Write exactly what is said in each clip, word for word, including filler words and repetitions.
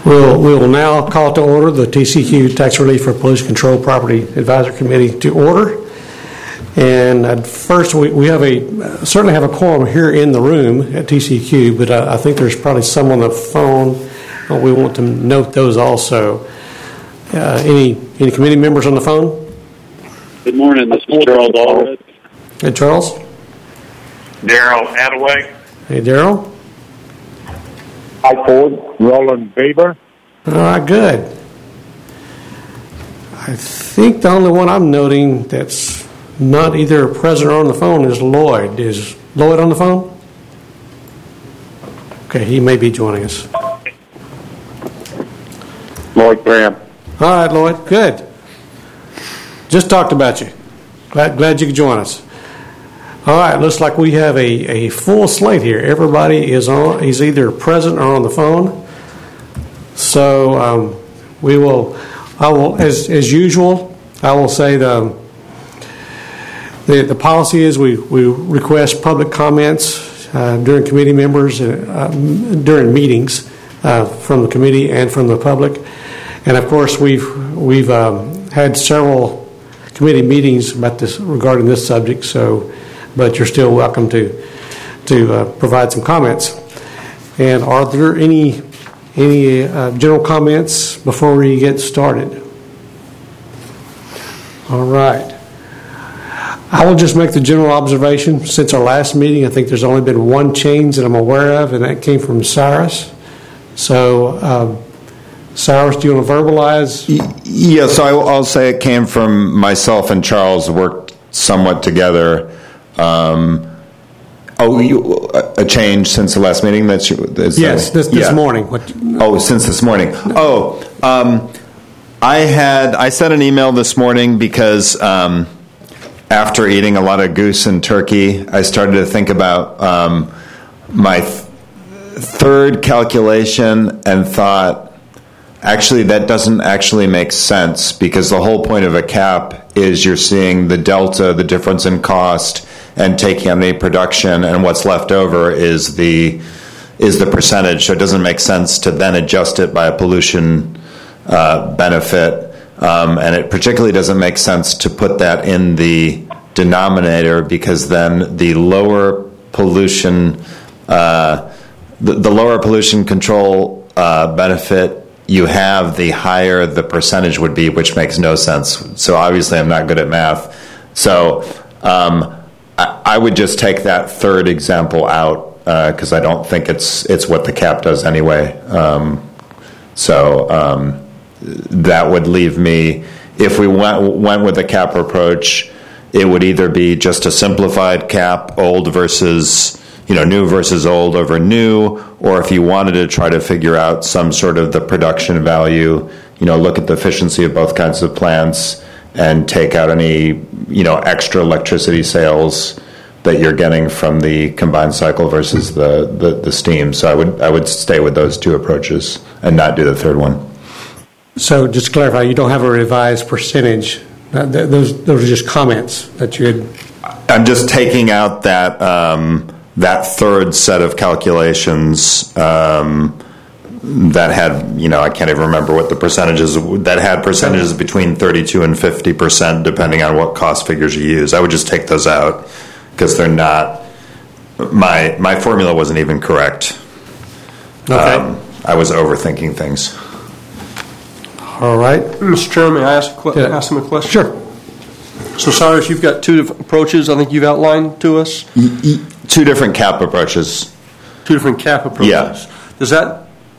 We'll, we will now call to order the T C Q Tax Relief for Pollution Control Property Advisory Committee to order. And at first, we, we have a certainly have a quorum here in the room at T C Q, but I, I think there's probably some on the phone. Uh, we want to note those also. Uh, any any committee members on the phone? Good morning. This is Charles Allred. Hey, Charles. Daryl Attaway. Hey, Daryl. Hi, Ford. Roland Bieber. All right, good. I think the only one I'm noting that's not either present or on the phone is Lloyd. Is Lloyd on the phone? Okay, he may be joining us. Lloyd Graham. All right, Lloyd, good. Just talked about you. Glad, glad you could join us. All right, looks like we have a, a full slate here. Everybody is on, is either present or on the phone. So um, we will, I will, as as usual, I will say the the, the policy is we, we request public comments uh, during committee members, uh, during meetings uh, from the committee and from the public. And of course, we've we've um, had several committee meetings about this regarding this subject. So. But you're still welcome to to uh, provide some comments. And are there any any uh, general comments before we get started? All right. I will just make the general observation. Since our last meeting, I think there's only been one change that I'm aware of, and that came from Cyrus. So, um, Cyrus, do you want to verbalize? Yes, I, I'll say it came from myself and Charles, worked somewhat together. Um, oh, you, a change since the last meeting? That's is yes, that, this, this yeah. morning. What, oh, since this morning. Oh, um, I had I sent an email this morning because um, after eating a lot of goose and turkey, I started to think about um, my th- third calculation and thought, actually, that doesn't actually make sense because the whole point of a cap is you're seeing the delta, the difference in cost, and taking on the production, and what's left over is the is the percentage. So it doesn't make sense to then adjust it by a pollution uh, benefit, um, and it particularly doesn't make sense to put that in the denominator because then the lower pollution, uh, the, the lower pollution control uh, benefit you have, the higher the percentage would be, which makes no sense. So obviously, I'm not good at math. So. Um, I would just take that third example out because uh, I don't think it's it's what the cap does anyway. Um, so um, that would leave me, if we went went with the cap approach, it would either be just a simplified cap, old versus, you know, new versus old over new, or if you wanted to try to figure out some sort of the production value, you know, look at the efficiency of both kinds of plants and take out any, you know, extra electricity sales that you're getting from the combined cycle versus the, the, the steam. So I would I would stay with those two approaches and not do the third one. So just to clarify, you don't have a revised percentage. Uh, th- those those are just comments that you had. I'm just taking out that um, that third set of calculations. Um, that had, you know, I can't even remember what the percentages, that had percentages between thirty-two and fifty percent depending on what cost figures you use. I would just take those out because they're not, my my formula wasn't even correct. Okay. Um, I was overthinking things. All right. Mister Chairman, may I ask, a que- yeah. ask him a question? Sure. So, Cyrus, you've got two different approaches I think you've outlined to us? E- e- two different cap approaches. Two different cap approaches. Yeah. Does that...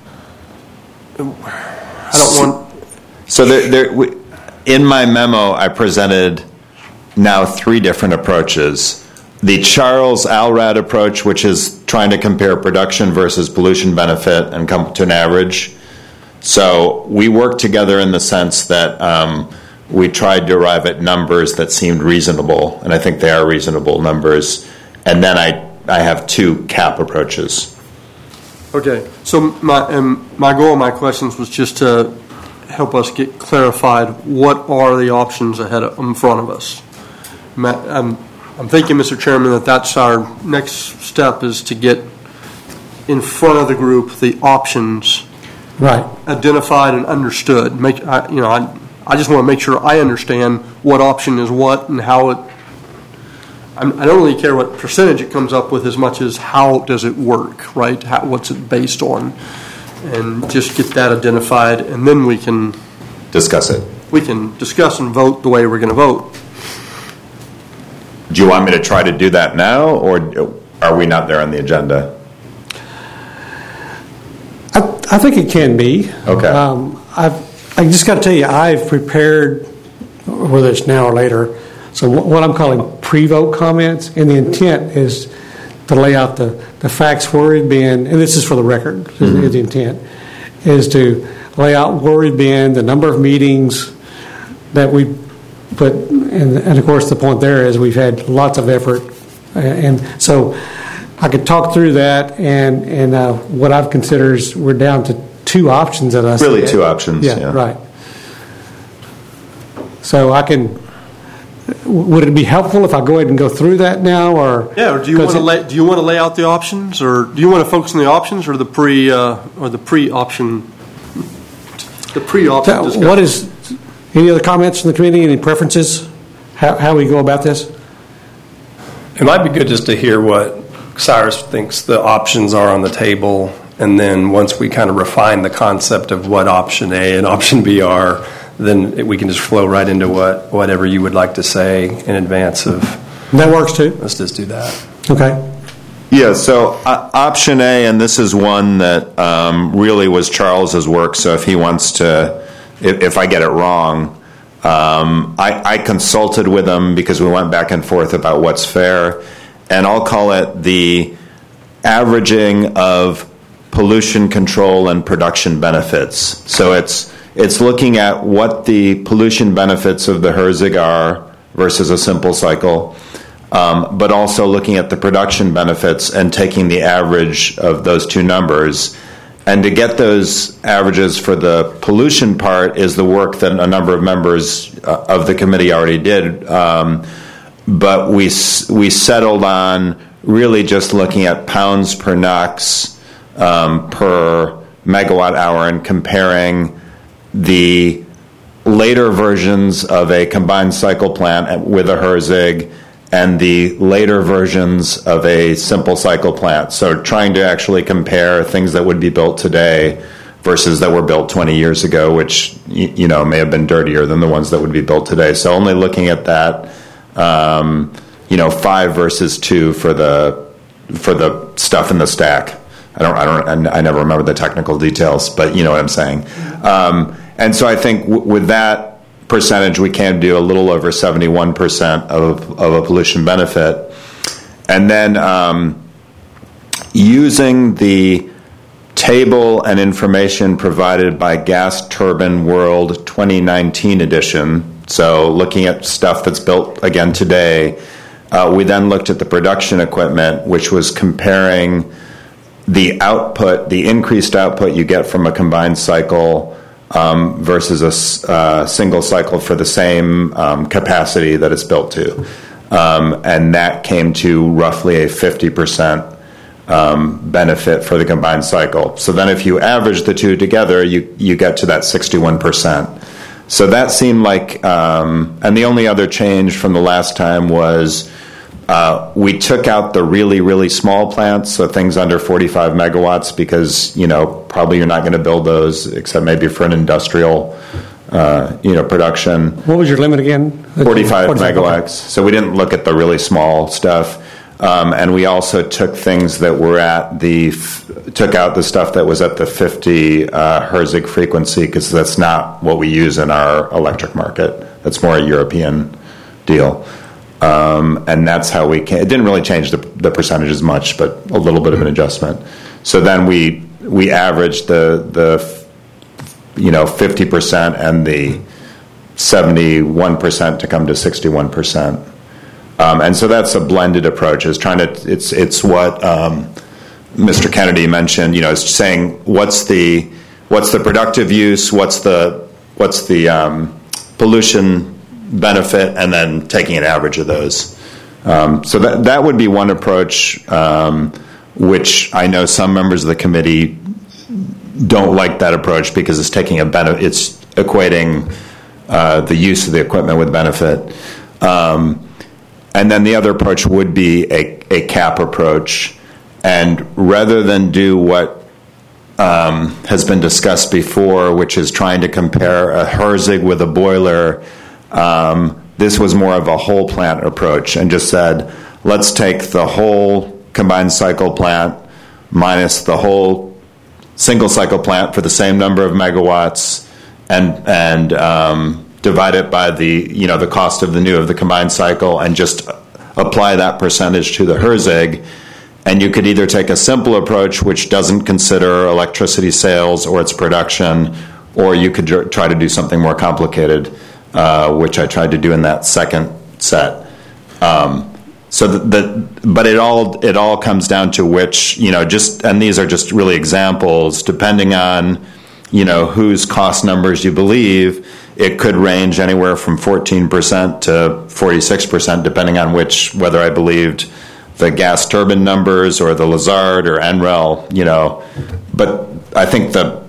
I don't want... So there, there, in my memo, I presented now three different approaches. The Charles Allred approach, which is trying to compare production versus pollution benefit and come to an average. So we worked together in the sense that um, we tried to arrive at numbers that seemed reasonable, and I think they are reasonable numbers. And then I, I have two cap approaches. Okay, so my um, my goal of my questions was just to help us get clarified what are the options ahead of, in front of us. I'm, I'm thinking, Mister Chairman, that that's our next step is to get in front of the group the options Right. identified and understood. Make I, you know, I, I just want to make sure I understand what option is what and how it. I'm, I don't really care what percentage it comes up with as much as how does it work, right? How, what's it based on, and just get that identified, and then we can Discuss it. we can discuss and vote the way we're going to vote. Do you want me to try to do that now, or are we not there on the agenda? I, I think it can be. Okay. Um, I've, I just got to tell you, I've prepared, whether it's now or later, so what, what I'm calling pre-vote comments, and the intent is to lay out the, the facts where we've been, and this is for the record, mm-hmm. is the intent, is to lay out where we've been, the number of meetings that we put, and, and of course the point there is we've had lots of effort, and, and so I could talk through that, and and uh, what I've considered is we're down to two options that I see. Really, two options. Yeah, yeah, right. So I can. Would it be helpful if I go ahead and go through that now, or yeah, or do you want to lay do you want to lay out the options, or do you want to focus on the options, or the pre uh, or the pre option the pre option so discussion? What is any other comments from the committee? Any preferences? How how we go about this? It might be good just to hear what Cyrus thinks the options are on the table, and then once we kind of refine the concept of what option A and option B are, then we can just flow right into what whatever you would like to say in advance of. That works too. Let's just do that. Okay. Yeah, so uh, option A, and this is one that um, really was Charles's work, so if he wants to, if, if I get it wrong, um, I, I consulted with him because we went back and forth about what's fair, and I'll call it the averaging of pollution control and production benefits. So it's it's looking at what the pollution benefits of the Herzig are versus a simple cycle, um, but also looking at the production benefits and taking the average of those two numbers. And to get those averages for the pollution part is the work that a number of members uh, of the committee already did. Um, but we we settled on really just looking at pounds per NOx um, per megawatt hour and comparing the later versions of a combined cycle plant with a Herzig and the later versions of a simple cycle plant. So trying to actually compare things that would be built today versus that were built twenty years ago, which you know may have been dirtier than the ones that would be built today. So only looking at that, um, you know, five versus two for the for the stuff in the stack. I don't, I don't, I never remember the technical details, but you know what I'm saying. Um, and so I think w- with that percentage, we can do a little over seventy-one percent of of a pollution benefit, and then um, using the table and information provided by Gas Turbine World twenty nineteen edition. So looking at stuff that's built again today, uh, we then looked at the production equipment, which was comparing the output, the increased output you get from a combined cycle um, versus a uh, single cycle for the same um, capacity that it's built to. Um, and that came to roughly a fifty percent um, benefit for the combined cycle. So then if you average the two together, you, you get to that sixty-one percent. So that seemed like, um, and the only other change from the last time was uh, we took out the really, really small plants, so things under forty-five megawatts, because, you know, probably you're not going to build those except maybe for an industrial, uh, you know, production. What was your limit again? forty-five megawatts. So we didn't look at the really small stuff. Um, and we also took things that were at the, f- took out the stuff that was at the fifty uh, Herzig frequency, because that's not what we use in our electric market. That's more a European deal. Um, and that's how we can, it didn't really change the, the percentages much, but a little bit of an adjustment. So then we, we averaged the, the, you know, fifty percent and the seventy-one percent to come to sixty-one percent. Um, and so that's a blended approach. Is trying to it's it's what um, Mister Kennedy mentioned. You know, is saying what's the what's the productive use, what's the what's the um, pollution benefit, and then taking an average of those. Um, so that that would be one approach, um, which I know some members of the committee don't like that approach because it's taking a benefit. It's equating uh, the use of the equipment with benefit. Um, and then the other approach would be a, a cap approach. And rather than do what um, has been discussed before, which is trying to compare a Herzig with a boiler, um, this was more of a whole plant approach and just said, let's take the whole combined cycle plant minus the whole single cycle plant for the same number of megawatts and and um, divide it by the you know the cost of the new of the combined cycle and just apply that percentage to the Herzig. And you could either take a simple approach which doesn't consider electricity sales or its production, or you could dr- try to do something more complicated, uh, which I tried to do in that second set. Um, so the, the but it all it all comes down to which you know just and these are just really examples. Depending on you know whose cost numbers you believe, it could range anywhere from fourteen percent to forty-six percent, depending on which whether I believed the gas turbine numbers or the Lazard or N R E L, you know. But I think the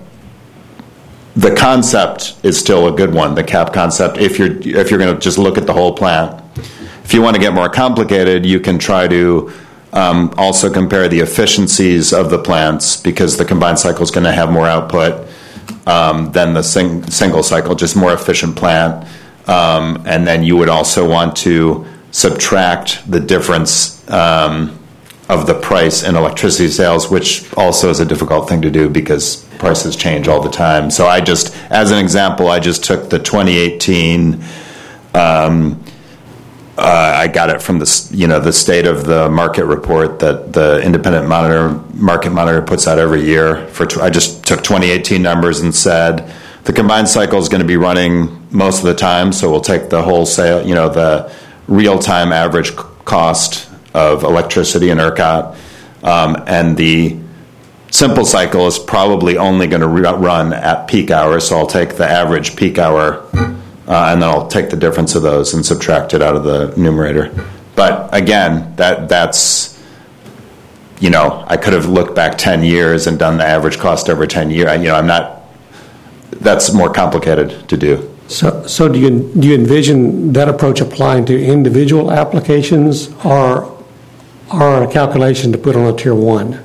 the concept is still a good one, the cap concept. If you're if you're going to just look at the whole plant, if you want to get more complicated, you can try to um, also compare the efficiencies of the plants because the combined cycle is going to have more output um, than the sing- single cycle, just more efficient plant. Um, and then you would also want to subtract the difference um, of the price in electricity sales, which also is a difficult thing to do because prices change all the time. So I just, as an example, I just took the twenty eighteen, um, uh, I got it from the, you know, the state of the market report that the independent monitor, market monitor puts out every year. For I just took twenty eighteen numbers and said, the combined cycle is going to be running most of the time, so we'll take the wholesale, you know, the real-time average c- cost of electricity in ERCOT, um, and the simple cycle is probably only going to re- run at peak hours, so I'll take the average peak hour, uh, and then I'll take the difference of those and subtract it out of the numerator. But again, that that's, you know, I could have looked back ten years and done the average cost over ten years. You know, I'm not, that's more complicated to do. So, so do you do you envision that approach applying to individual applications, or or a calculation to put on a tier one?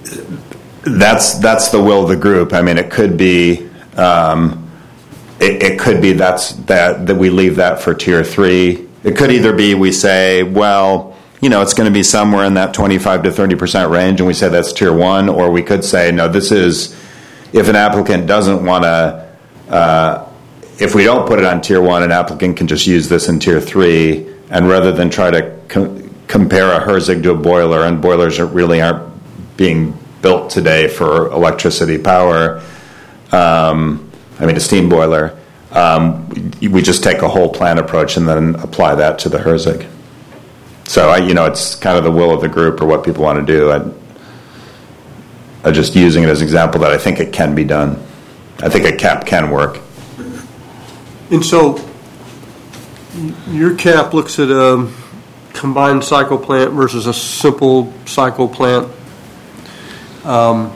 That's that's the will of the group. I mean, it could be um, it, it could be that's that that we leave that for tier three. It could either be we say, well, you know, it's going to be somewhere in that twenty-five to thirty percent range, and we say that's tier one, or we could say no, this is if an applicant doesn't want to. Uh, If we don't put it on tier one, an applicant can just use this in tier three, and rather than try to com- compare a Herzig to a boiler, and boilers are, really aren't being built today for electricity power, um, I mean a steam boiler, um, we, we just take a whole plant approach and then apply that to the Herzig. So, I, you know, it's kind of the will of the group or what people want to do. I, I'm just using it as an example that I think it can be done. I think a cap can work. And so your cap looks at a combined cycle plant versus a simple cycle plant. Um,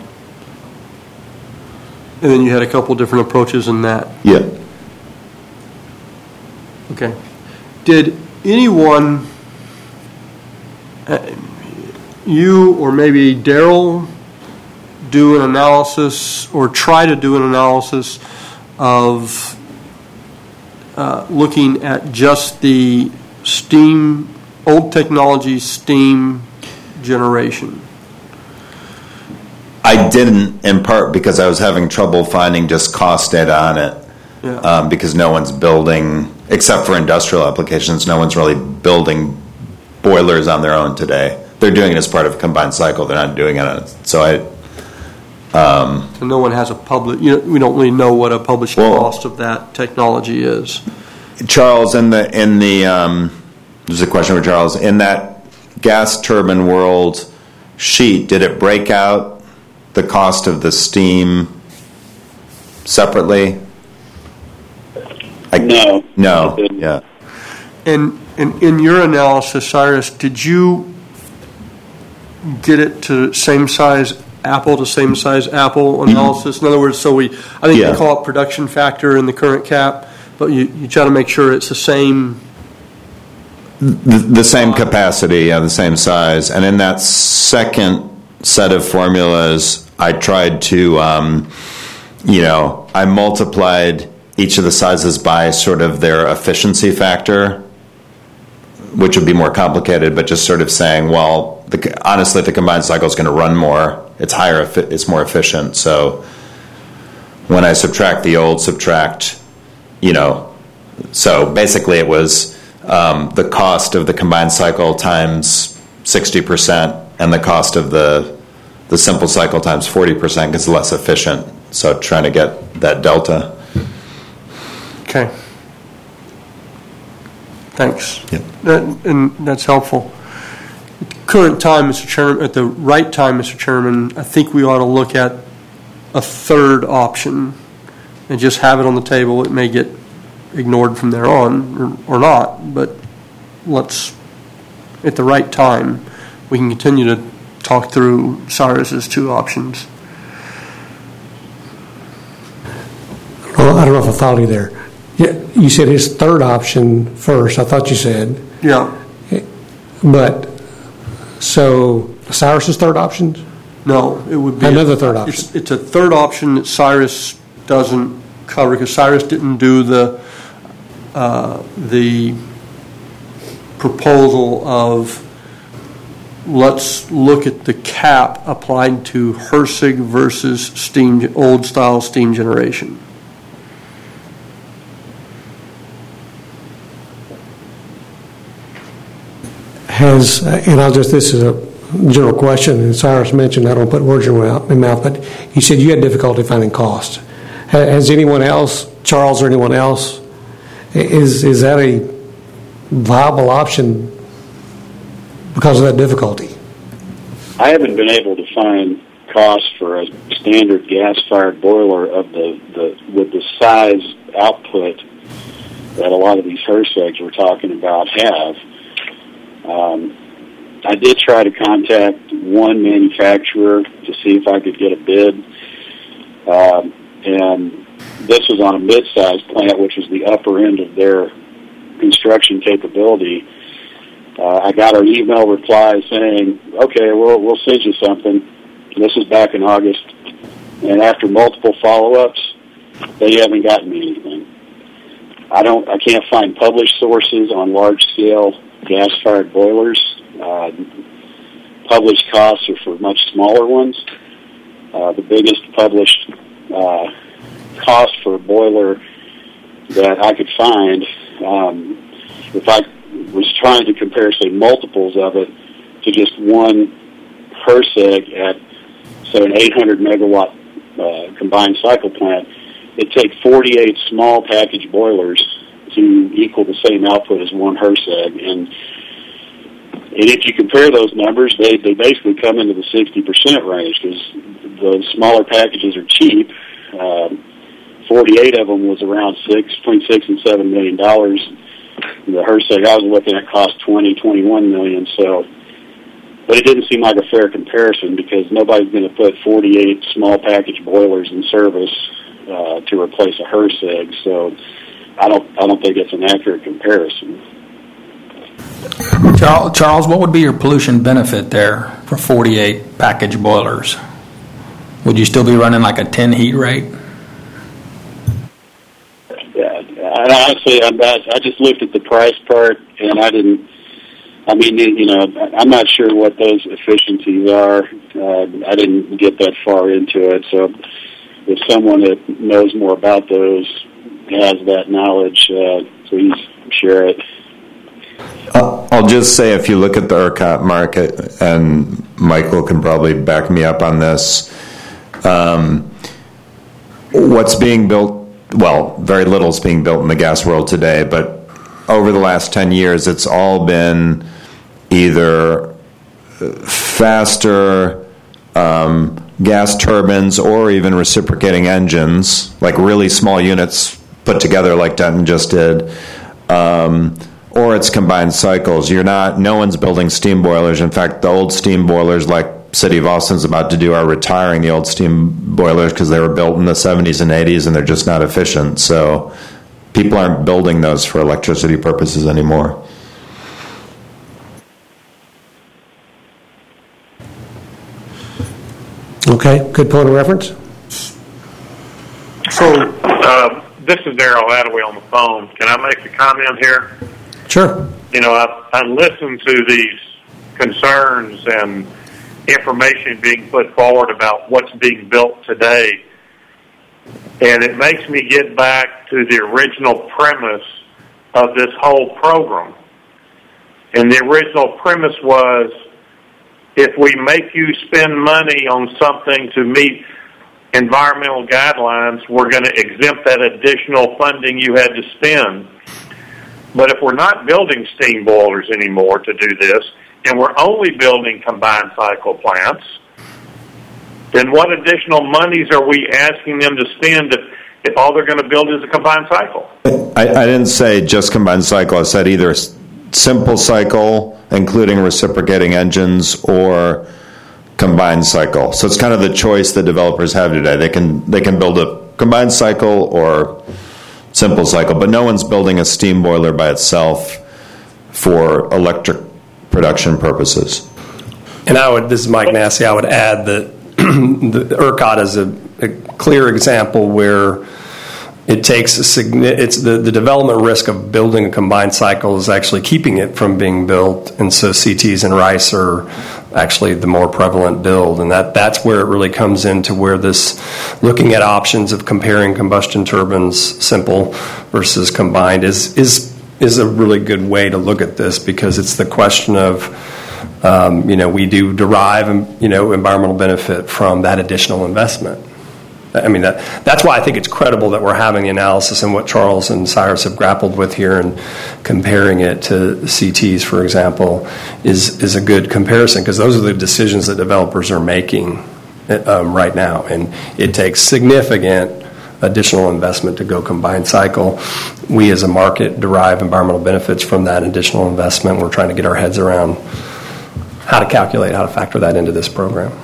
and then you had a couple different approaches in that. Yeah. Okay. Did anyone, uh, you or maybe Daryl, do an analysis or try to do an analysis of Uh, looking at just the steam, old technology steam generation? I didn't, in part because I was having trouble finding just cost data on it. Yeah. Um, because no one's building, except for industrial applications, no one's really building boilers on their own today. They're doing it as part of a combined cycle. They're not doing it on it. So I... Um, so no one has a public, you know, we don't really know what a published well, cost of that technology is. Charles, in the, in the um, there's a question for Charles, in that gas turbine world sheet, did it break out the cost of the steam separately? I, no. No, yeah. And, and in your analysis, Cyrus, did you get it to same size apple to same size apple analysis. In other words, so we, I think Yeah. we call it production factor in the current cap, but you, you try to make sure it's the same. The, the same capacity, yeah, the same size. And in that second set of formulas, I tried to, um, you know, I multiplied each of the sizes by sort of their efficiency factor, which would be more complicated, but just sort of saying, well, the, honestly, if the combined cycle is going to run more, it's higher, it's more efficient. So when I subtract the old, subtract, you know, so basically it was um, the cost of the combined cycle times sixty percent and the cost of the the simple cycle times forty percent because it's less efficient. So trying to get that delta. Okay. Thanks. Yep. That, and that's helpful. At the current time, Mister Chairman, at the right time, Mister Chairman, I think we ought to look at a third option and just have it on the table. It may get ignored from there on or, or not, but let's, at the right time, we can continue to talk through Cyrus's two options. Well, I don't know if I followed you there. Yeah, you said his third option first. I thought you said. Yeah. But, so Cyrus's third option? No, it would be Another third option. It's, it's a third option that Cyrus doesn't cover because Cyrus didn't do the uh, the proposal of let's look at the cap applied to HRSG versus steam old style steam generation. Has, and I'll just, this is a general question, and Cyrus mentioned, I don't put words in your mouth, but you said you had difficulty finding cost. Has anyone else, Charles or anyone else, is is that a viable option because of that difficulty? I haven't been able to find cost for a standard gas-fired boiler of the, the with the size output that a lot of these HRSGs we're talking about have. Um, I did try to contact one manufacturer to see if I could get a bid, um, and this was on a mid-sized plant, which was the upper end of their construction capability. Uh, I got an email reply saying, "Okay, we'll we'll send you something." And this was back in August, and after multiple follow-ups, they haven't gotten me anything. I don't. I can't find published sources on large-scale gas-fired boilers. Uh, published costs are for much smaller ones. Uh, the biggest published uh, cost for a boiler that I could find, um, if I was trying to compare, say, multiples of it to just one HRSG at, say, an eight hundred megawatt uh, combined cycle plant, it'd take forty-eight small package boilers to equal the same output as one HRSG. And And if you compare those numbers, they, they basically come into the sixty percent range because the smaller packages are cheap. Um, forty-eight of them was around six, between six and seven million dollars. The HRSG I was looking at cost twenty, twenty-one million. So, but it didn't seem like a fair comparison because nobody's going to put forty-eight small package boilers in service uh, to replace a HRSG. So, I don't, I don't think it's an accurate comparison. Charles, what would be your pollution benefit there for forty-eight package boilers? Would you still be running like a ten heat rate? Yeah, and honestly, I'm not, I just looked at the price part, and I didn't. I mean, you know, I'm not sure what those efficiencies are. Uh, I didn't get that far into it, so if someone that knows more about those has that knowledge, uh, please share it. I'll just say, if you look at the ERCOT market, and Michael can probably back me up on this, um, what's being built, well, very little is being built in the gas world today, but over the last ten years, it's all been either faster um, gas turbines or even reciprocating engines, like really small units put together like Denton just did, um, or it's combined cycles. You're not, no one's building steam boilers. In fact, the old steam boilers like City of Austin's about to do are retiring the old steam boilers because they were built in the seventies and eighties and they're just not efficient. So people aren't building those for electricity purposes anymore. Okay, good point of reference. So, uh, this is Daryl Attaway on the phone. Can I make a comment here? Sure. You know, I, I listened to these concerns and information being put forward about what's being built today, and it makes me get back to the original premise of this whole program. And the original premise was, if we make you spend money on something to meet environmental guidelines, we're going to exempt that additional funding you had to spend. But if we're not building steam boilers anymore to do this, and we're only building combined cycle plants, then what additional monies are we asking them to spend if, if all they're going to build is a combined cycle? I, I didn't say just combined cycle. I said either simple cycle, including reciprocating engines, or combined cycle. So it's kind of the choice that developers have today. They can they can build a combined cycle or simple cycle, but no one's building a steam boiler by itself for electric production purposes. And I would, this is Mike Massey, I would add that the ERCOT is a, a clear example where it takes a significant, it's the, the development risk of building a combined cycle is actually keeping it from being built, and so C Ts and RICE are actually the more prevalent build, and that, that's where it really comes into where this looking at options of comparing combustion turbines simple versus combined is is is a really good way to look at this, because it's the question of um, you know, we do derive you know environmental benefit from that additional investment. I mean, that, that's why I think it's credible that we're having the analysis, and what Charles and Cyrus have grappled with here and comparing it to C Ts, for example, is, is a good comparison, because those are the decisions that developers are making um, right now. And it takes significant additional investment to go combined cycle. We as a market derive environmental benefits from that additional investment. We're trying to get our heads around how to calculate, how to factor that into this program.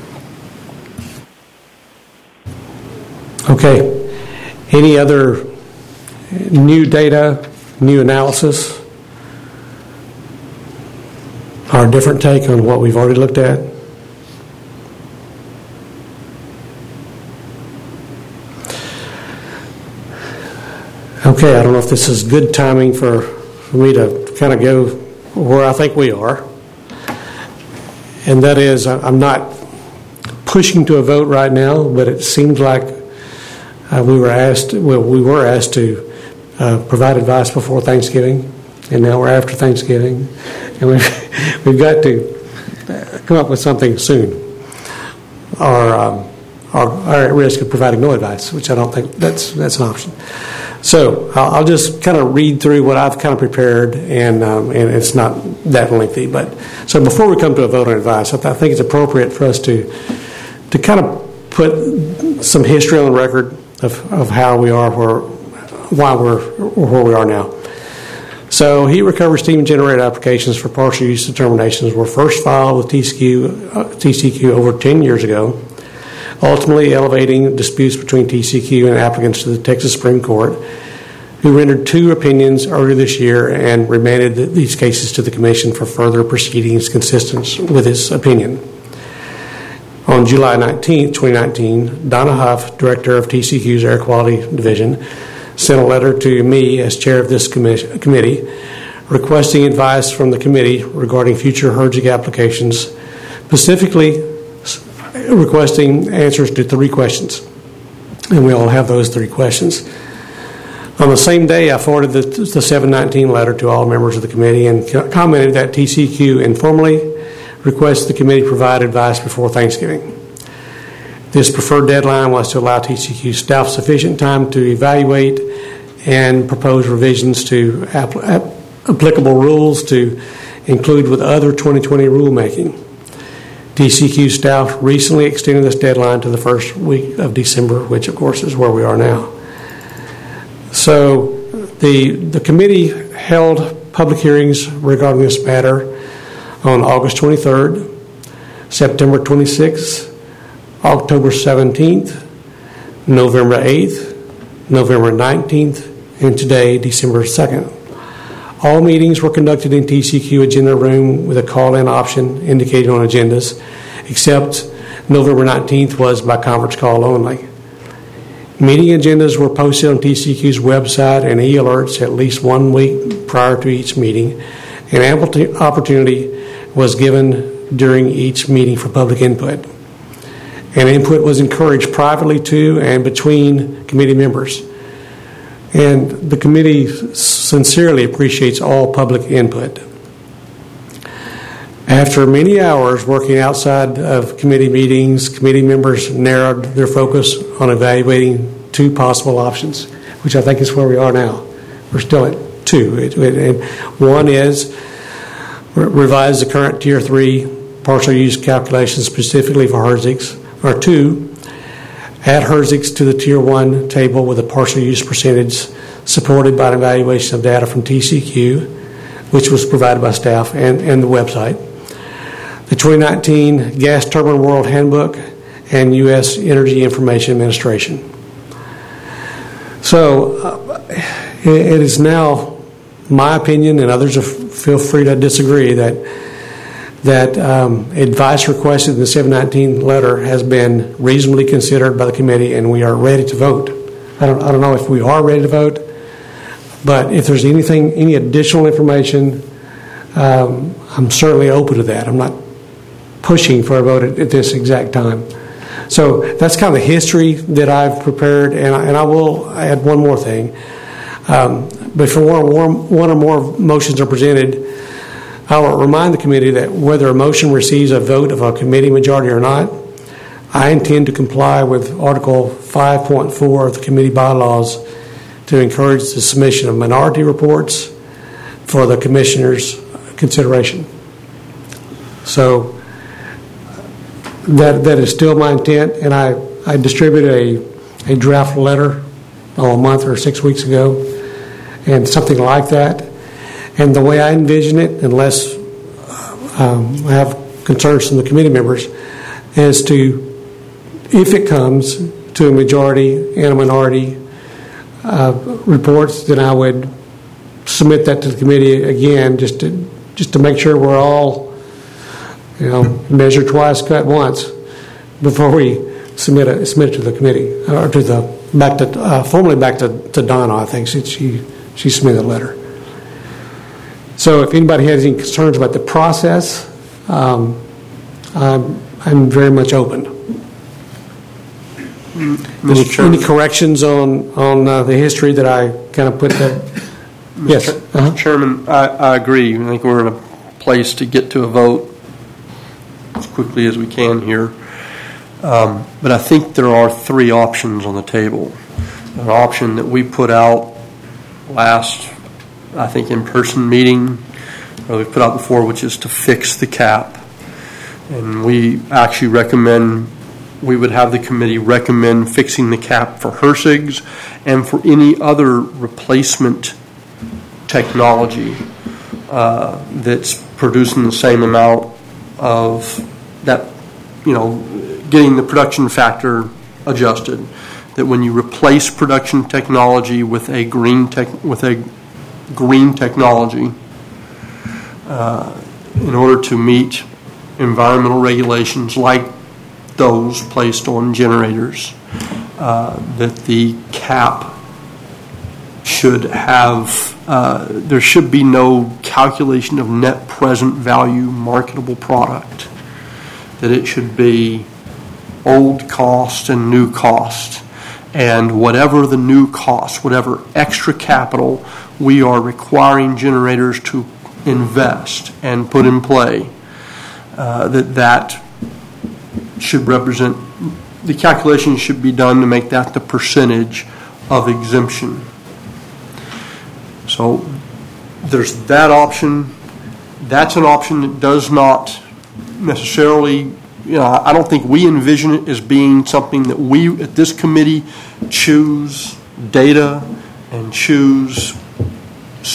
Okay. Any other new data, new analysis, or a different take on what we've already looked at? Okay, I don't know if this is good timing for, for me to kind of go where I think we are. And that is, I'm not pushing to a vote right now, but it seems like Uh, we were asked, well, we were asked to uh, provide advice before Thanksgiving, and now we're after Thanksgiving, and we've, we've got to come up with something soon, or, um, or are at risk of providing no advice, which I don't think that's that's an option. So I'll, I'll just kind of read through what I've kind of prepared, and um, and it's not that lengthy. But so before we come to a vote on advice, I, th- I think it's appropriate for us to to kind of put some history on the record Of, of how we are, where, why we're where we are now. So, heat recovery steam generator applications for partial use determinations were first filed with T C Q, uh, T C Q over ten years ago, ultimately elevating disputes between T C Q and applicants to the Texas Supreme Court, who rendered two opinions earlier this year and remanded these cases to the Commission for further proceedings consistent with its opinion. On July nineteenth, twenty nineteen, Donna Huff, director of T C Q's Air Quality Division, sent a letter to me as chair of this commi- committee requesting advice from the committee regarding future H R G applications, specifically requesting answers to three questions. And we all have those three questions. On the same day, I forwarded the, the seven nineteen letter to all members of the committee and commented that T C Q informally requests the committee provide advice before Thanksgiving. This preferred deadline was to allow T C Q staff sufficient time to evaluate and propose revisions to ap- ap- applicable rules to include with other twenty twenty rulemaking. T C Q staff recently extended this deadline to the first week of December, which of course is where we are now. So the the committee held public hearings regarding this matter on August twenty-third, September twenty-sixth, October seventeenth, November eighth, November nineteenth, and today, December second. All meetings were conducted in T C Q agenda room with a call-in option indicated on agendas, except November nineteenth was by conference call only. Meeting agendas were posted on T C Q's website and e-alerts at least one week prior to each meeting, and ample t- opportunity was given during each meeting for public input. And input was encouraged privately to and between committee members. And the committee sincerely appreciates all public input. After many hours working outside of committee meetings, committee members narrowed their focus on evaluating two possible options, which I think is where we are now. We're still at two. It, it, and one is re- revise the current Tier three partial use calculations specifically for Herzigs, or two, add Herzigs to the Tier one table with a partial use percentage supported by an evaluation of data from T C Q, which was provided by staff and, and the website. The twenty nineteen Gas Turbine World Handbook, and U S Energy Information Administration. So uh, it is now my opinion, and others are, feel free to disagree, that that um, advice requested in the seven nineteen letter has been reasonably considered by the committee, and we are ready to vote. I don't, I don't know if we are ready to vote, but if there's anything, any additional information, um, I'm certainly open to that. I'm not pushing for a vote at, at this exact time. So that's kind of the history that I've prepared, and I, and I will add one more thing. Um, before one, one or more motions are presented, I will remind the committee that whether a motion receives a vote of a committee majority or not, I intend to comply with Article five point four of the committee bylaws to encourage the submission of minority reports for the commissioners' consideration. So that that is still my intent, and I, I distributed a, a draft letter oh, a month or six weeks ago, and something like that. And the way I envision it, unless um, I have concerns from the committee members, is to, if it comes to a majority and a minority uh, reports, then I would submit that to the committee again, just to just to make sure we're all, you know, measure twice, cut once, before we submit it submit it to the committee or to the back to uh, formally back to, to Donna. I think she she, she submitted a letter. So if anybody has any concerns about the process, um, I'm, I'm very much open. Any, any corrections on on uh, the history that I kind of put there? Yes, uh-huh. Chairman, I, I agree. I think we're in a place to get to a vote as quickly as we can here. Um, but I think there are three options on the table. An option that we put out last, I think, in-person meeting, or we put out before, which is to fix the cap. And we actually recommend, we would have the committee recommend fixing the cap for Herzigs and for any other replacement technology uh, that's producing the same amount of that, you know, getting the production factor adjusted. That when you replace production technology with a green tech, with a green technology, uh, in order to meet environmental regulations like those placed on generators, uh, that the cap should have, uh, there should be no calculation of net present value marketable product, that it should be old cost and new cost. And whatever the new cost, whatever extra capital we are requiring generators to invest and put in play, uh, that that should represent, the calculation should be done to make that the percentage of exemption. So there's that option. That's an option that does not necessarily, you know, I don't think we envision it as being something that we at this committee choose data and choose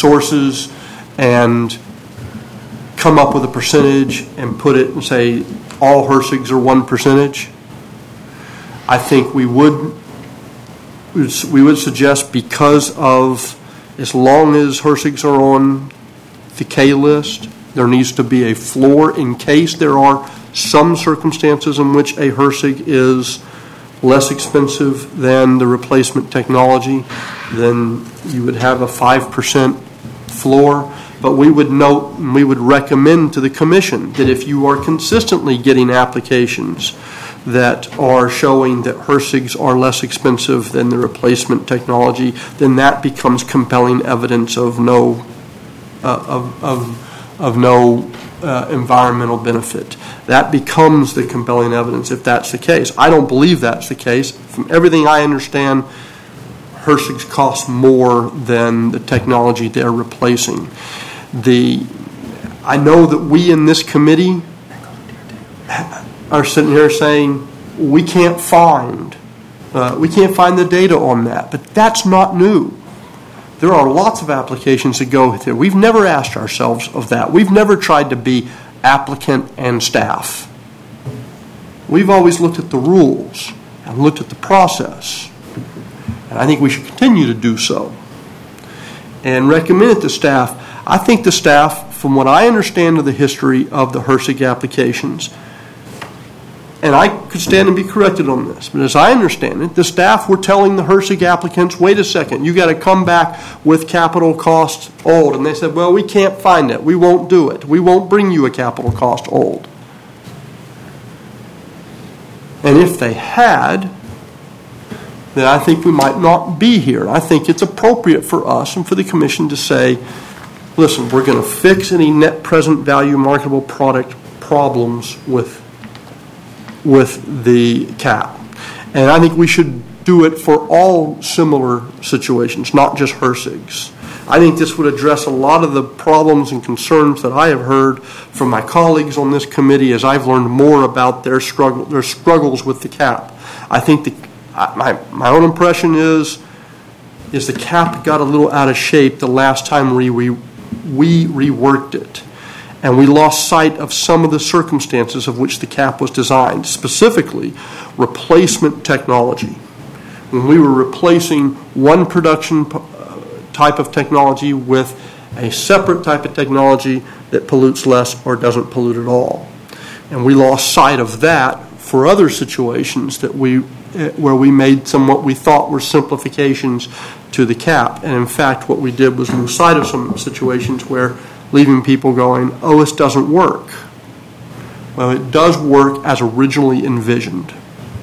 sources and come up with a percentage and put it and say all Hersigs are one percentage. I think we would we would suggest, because of, as long as Hersigs are on the K list, there needs to be a floor in case there are some circumstances in which a Hersig is less expensive than the replacement technology. Then you would have a five percent floor. But we would note and we would recommend to the Commission that if you are consistently getting applications that are showing that Hersigs are less expensive than the replacement technology, then that becomes compelling evidence of no uh, of, of, of no uh, environmental benefit. That becomes the compelling evidence if that's the case. I don't believe that's the case. From everything I understand, Hersigs cost more than the technology they're replacing. The I know that we in this committee are sitting here saying we can't find uh, we can't find the data on that, but that's not new. There are lots of applications that go there. We've never asked ourselves of that. We've never tried to be applicant and staff. We've always looked at the rules and looked at the process, and I think we should continue to do so and recommend it to staff. I think the staff, from what I understand of the history of the Hersig applications, and I could stand and be corrected on this, but as I understand it, the staff were telling the Hersig applicants, wait a second, you got to come back with capital cost old. And they said, well, we can't find it. We won't do it. We won't bring you a capital cost old. And if they had, then I think we might not be here. I think it's appropriate for us and for the Commission to say, listen, we're going to fix any net present value marketable product problems with, with the cap. And I think we should do it for all similar situations, not just Hersigs. I think this would address a lot of the problems and concerns that I have heard from my colleagues on this committee as I've learned more about their struggle, their struggles with the cap. I think the, my, my own impression is, is the cap got a little out of shape the last time we, we we reworked it, and we lost sight of some of the circumstances of which the cap was designed, specifically replacement technology. When we were replacing one production type of technology with a separate type of technology that pollutes less or doesn't pollute at all. And we lost sight of that for other situations that we where we made some what we thought were simplifications to the cap. And in fact, what we did was lose sight of some situations where leaving people going, oh, this doesn't work. Well, it does work as originally envisioned.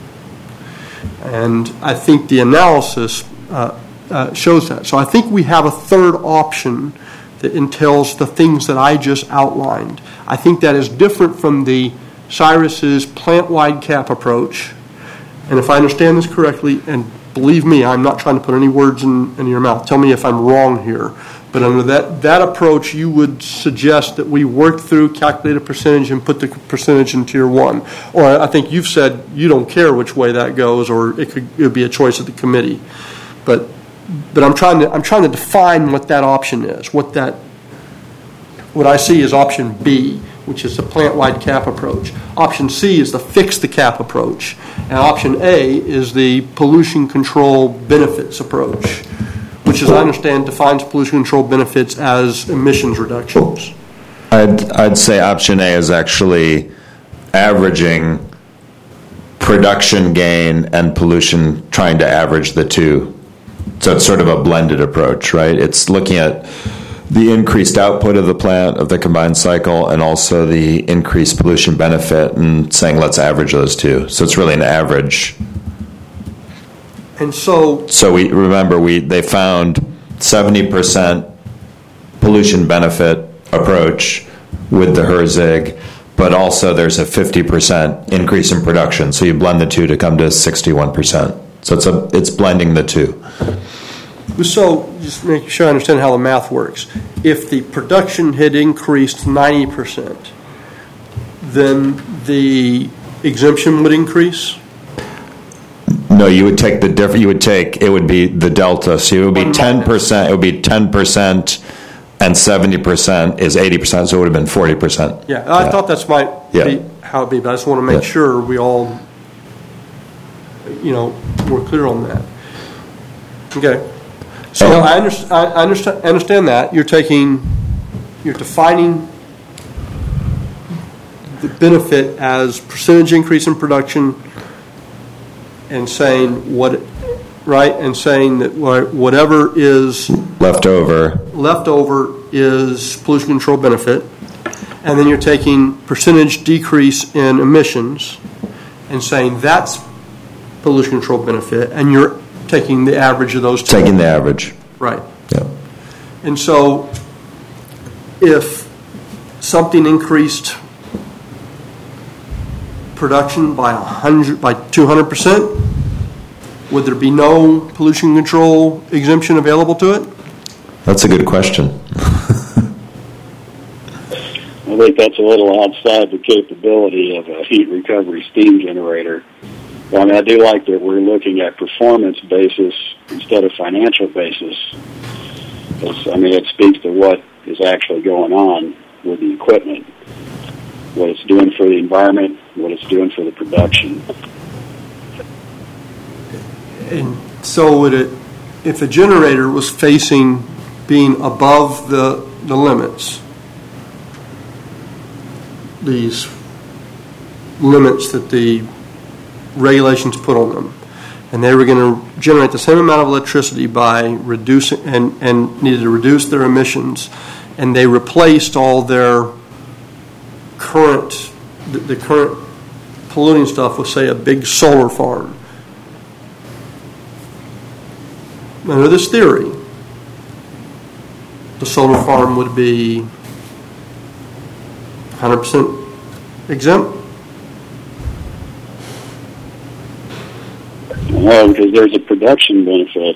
And I think the analysis uh, uh, shows that. So I think we have a third option that entails the things that I just outlined. I think that is different from the Cyrus's plant-wide cap approach. And if I understand this correctly, and believe me, I'm not trying to put any words in, in your mouth. Tell me if I'm wrong here. But under that, that approach, you would suggest that we work through, calculate a percentage, and put the percentage in tier one. Or I think you've said you don't care which way that goes, or it could, it would be a choice of the committee. But but I'm trying to I'm trying to define what that option is. What that what I see is option B, which is the plant-wide cap approach. Option C is the fix the cap approach. And option A is the pollution control benefits approach, which, as I understand, defines pollution control benefits as emissions reductions. I'd, I'd say option A is actually averaging production gain and pollution, trying to average the two. So it's sort of a blended approach, right? It's looking at the increased output of the plant, of the combined cycle, and also the increased pollution benefit, and saying let's average those two. So it's really an average. And so... So we remember, we they found seventy percent pollution benefit approach with the Herzig, but also there's a fifty percent increase in production. So you blend the two to come to sixty-one percent. So it's a it's blending the two. So just make sure I understand how the math works. If the production had increased ninety percent, then the exemption would increase? No, you would take the different. You would take it would be the delta. So it would be ten percent. It would be ten percent, and seventy percent is eighty percent. So it would have been forty percent. Yeah, I yeah. thought that's might yeah. be how it be, but I just want to make Yeah. sure we all, you know, we're clear on that. Okay. So Yeah. I, under, I understand, understand that. You're taking, you're defining the benefit as percentage increase in production and saying what, right, and saying that whatever is Left over. left over is pollution control benefit, and then you're taking percentage decrease in emissions and saying that's pollution control benefit, and you're taking the average of those two. Taking the average. Right. Yeah. And so if something increased production by a hundred, by two hundred percent, would there be no pollution control exemption available to it? That's a good question. I think that's a little outside the capability of a heat recovery steam generator. Well, I mean, I do like that we're looking at performance basis instead of financial basis. It's, I mean, it speaks to what is actually going on with the equipment, what it's doing for the environment, what it's doing for the production. And so would it, if a generator was facing being above the, the limits, these limits that the regulations put on them, and they were going to generate the same amount of electricity by reducing and, and needed to reduce their emissions, and they replaced all their current the, the current polluting stuff with, say, a big solar farm. Under this theory, the solar farm would be one hundred percent exempt? Well, because there's a production benefit.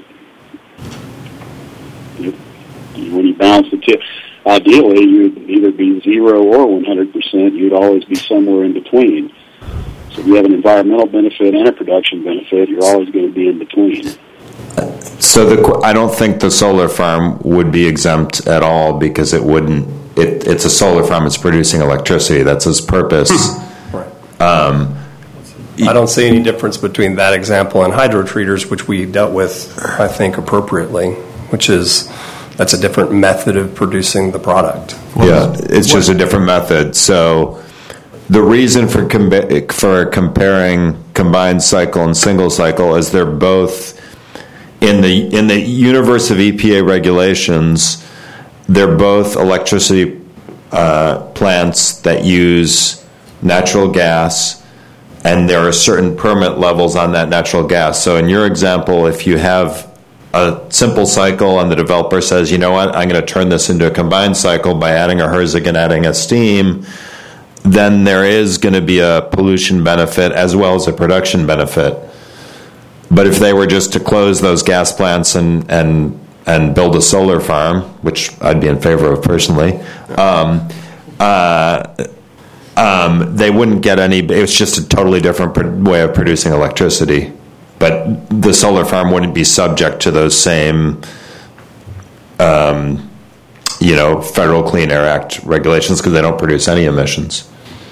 You, when you balance the two, ideally you'd either be zero or one hundred percent. You'd always be somewhere in between. So if you have an environmental benefit and a production benefit, you're always going to be in between. So the, I don't think the solar farm would be exempt at all because it wouldn't. It, it's a solar farm. It's producing electricity. That's its purpose. Right. Um, I don't see any difference between that example and hydro treaters, which we dealt with, I think, appropriately, which is that's a different method of producing the product. Yeah, it's just a different method. So the reason for com- for comparing combined cycle and single cycle is they're both in the in the universe of E P A regulations. They're both electricity uh, plants that use natural gas, and there are certain permit levels on that natural gas. So in your example, if you have a simple cycle and the developer says, you know what, I'm going to turn this into a combined cycle by adding a Herzog and adding a steam, then there is going to be a pollution benefit as well as a production benefit. But if they were just to close those gas plants and and and build a solar farm, which I'd be in favor of personally, um, uh, um, they wouldn't get any. It's just a totally different pro- way of producing electricity. But the solar farm wouldn't be subject to those same, um, you know, Federal Clean Air Act regulations because they don't produce any emissions.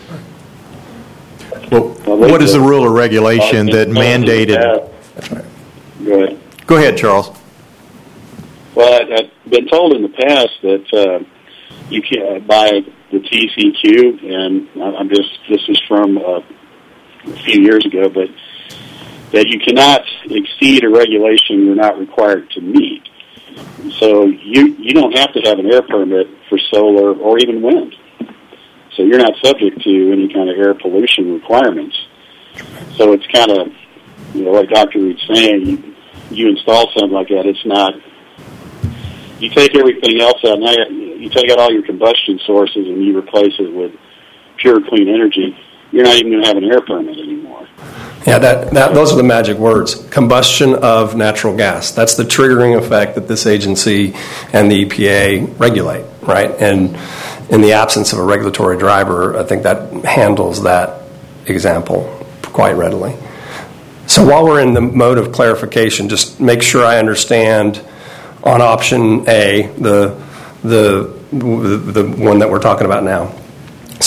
Well, what is the rule or regulation that mandated? That's right. Go ahead. Go ahead, Charles. Well, I, I've been told in the past that uh, you can buy the T C Q, and I'm just this is from uh, a few years ago, but that you cannot exceed a regulation you're not required to meet. So you you don't have to have an air permit for solar or even wind. So you're not subject to any kind of air pollution requirements. So it's kind of, you know, like Doctor Reed's saying, you, you install something like that, it's not, you take everything else out, now you take out all your combustion sources and you replace it with pure clean energy, you're not even going to have an air permit anymore. Yeah, that, that those are the magic words. Combustion of natural gas. That's the triggering effect that this agency and the E P A regulate, right? And in the absence of a regulatory driver, I think that handles that example quite readily. So while we're in the mode of clarification, just make sure I understand on option A, the the the, the one that we're talking about now.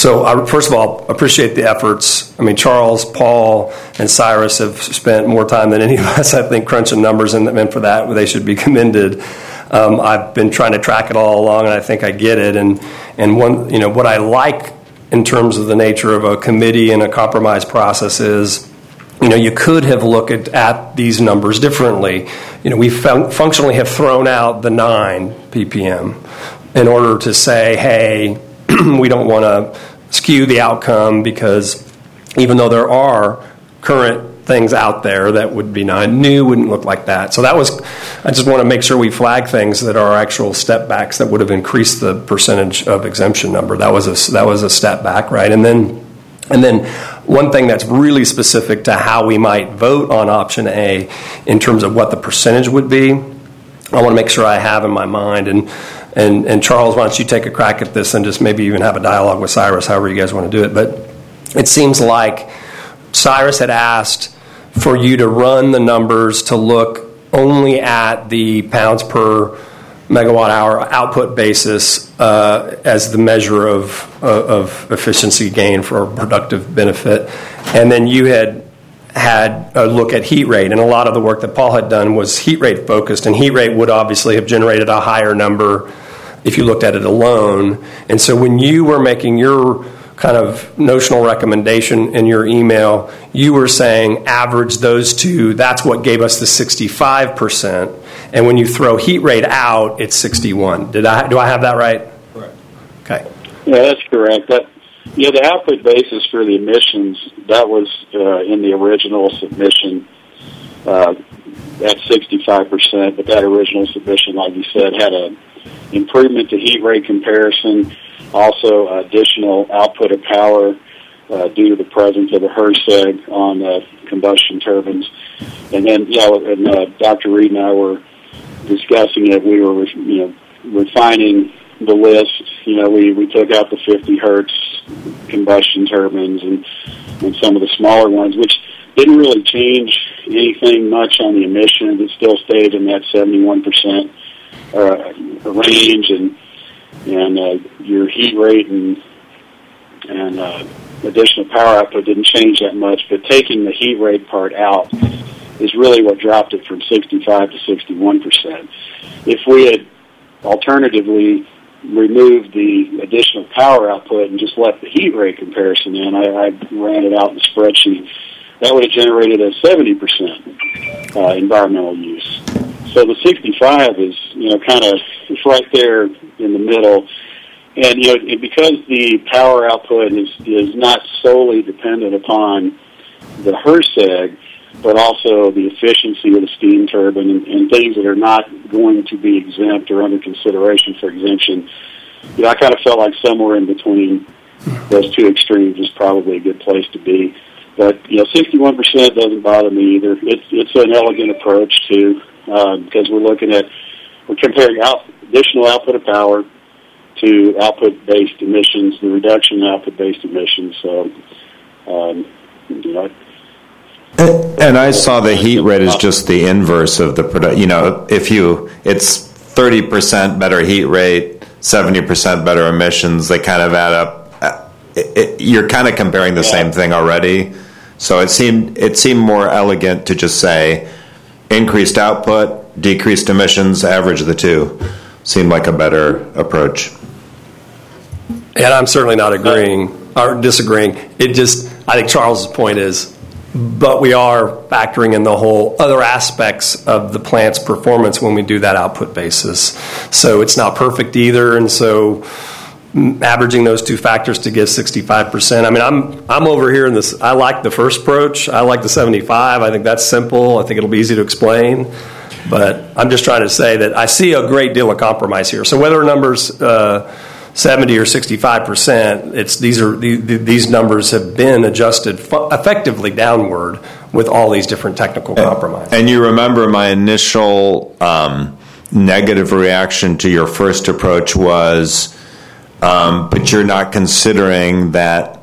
So, I, first of all, appreciate the efforts. I mean, Charles, Paul, and Cyrus have spent more time than any of us, I think, crunching numbers, and, and for that, they should be commended. Um, I've been trying to track it all along, and I think I get it. And and one, you know, what I like in terms of the nature of a committee and a compromise process is, you know, you could have looked at, at these numbers differently. You know, we fun- functionally have thrown out the nine P P M in order to say, hey, we don't want to skew the outcome, because even though there are current things out there that would be nine, new wouldn't look like that. So that was, I just want to make sure we flag things that are actual step backs that would have increased the percentage of exemption number. That was a, that was a step back, right? And then, and then one thing that's really specific to how we might vote on option A in terms of what the percentage would be, I want to make sure I have in my mind. And And, and Charles, why don't you take a crack at this and just maybe even have a dialogue with Cyrus, however you guys want to do it. But it seems like Cyrus had asked for you to run the numbers to look only at the pounds per megawatt hour output basis uh, as the measure of, uh, of efficiency gain for productive benefit. And then you had had a look at heat rate, and a lot of the work that Paul had done was heat rate focused, and heat rate would obviously have generated a higher number if you looked at it alone. And so when you were making your kind of notional recommendation in your email, you were saying average those two, that's what gave us the sixty-five percent, and when you throw heat rate out, it's sixty-one. Did I do I have that right? Correct. Okay. Yeah, that's correct. That, yeah, the output basis for the emissions, that was uh, in the original submission uh, at sixty-five percent, but that original submission, like you said, had a improvement to heat rate comparison, also additional output of power uh, due to the presence of a HRSG on uh, combustion turbines. And then, yeah, and uh, Doctor Reed and I were discussing it. We were, you know, refining the list. You know, we, we took out the fifty hertz combustion turbines and, and some of the smaller ones, which didn't really change anything much on the emissions. It still stayed in that seventy-one percent uh, range, and and uh, your heat rate and and uh, additional power output didn't change that much. But taking the heat rate part out is really what dropped it from sixty-five to sixty-one percent. If we had alternatively removed the additional power output and just left the heat rate comparison in, I, I ran it out in the spreadsheet, that would have generated a seventy percent uh, environmental use. So the sixty-five is, you know, kind of, it's right there in the middle. And, you know, because the power output is, is not solely dependent upon the HRSG, but also the efficiency of the steam turbine and, and things that are not going to be exempt or under consideration for exemption, you know, I kind of felt like somewhere in between those two extremes is probably a good place to be. But, you know, sixty-one percent doesn't bother me either. It's it's an elegant approach, too, uh, because we're looking at, we're comparing out, additional output of power to output-based emissions, the reduction in output-based emissions. So, um, you know, and I saw the heat rate as just the inverse of the product. You know, if you, it's thirty percent better heat rate, seventy percent better emissions, they kind of add up. It, it, you're kind of comparing the yeah. same thing already. So it seemed it seemed more elegant to just say increased output, decreased emissions, average the two. Seemed like a better approach. And I'm certainly not agreeing or disagreeing. It just, I think Charles's point is, but we are factoring in the whole other aspects of the plant's performance when we do that output basis. So it's not perfect either, and so averaging those two factors to give sixty-five percent. I mean, I'm I'm over here in this. I like the first approach. I like the seventy-five. I think that's simple. I think it'll be easy to explain. But I'm just trying to say that I see a great deal of compromise here. So whether numbers uh, seventy or sixty-five percent, it's these are these numbers have been adjusted effectively downward with all these different technical compromises. And you remember my initial um, negative reaction to your first approach was, um, but you're not considering that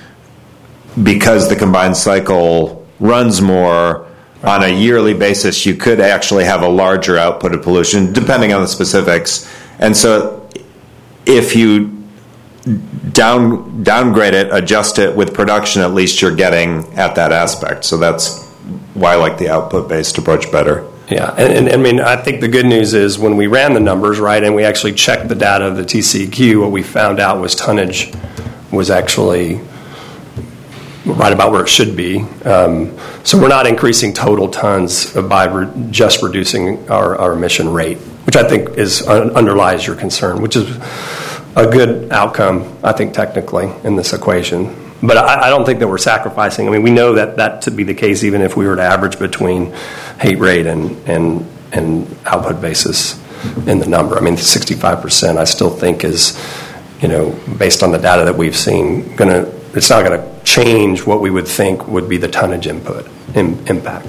because the combined cycle runs more on a yearly basis, you could actually have a larger output of pollution, depending on the specifics. And so if you down downgrade it, adjust it with production, at least you're getting at that aspect. So that's why I like the output-based approach better. Yeah, and, and I mean, I think the good news is when we ran the numbers, right, and we actually checked the data of the T C E Q, what we found out was tonnage was actually right about where it should be. Um, so we're not increasing total tons by re- just reducing our, our emission rate, which I think is uh, underlies your concern, which is a good outcome, I think, technically, in this equation. But I, I don't think that we're sacrificing. I mean, we know that that to be the case even if we were to average between heat rate and, and, and output basis in the number. I mean, sixty-five percent I still think is, you know, based on the data that we've seen, gonna it's not going to change what we would think would be the tonnage input in, impact.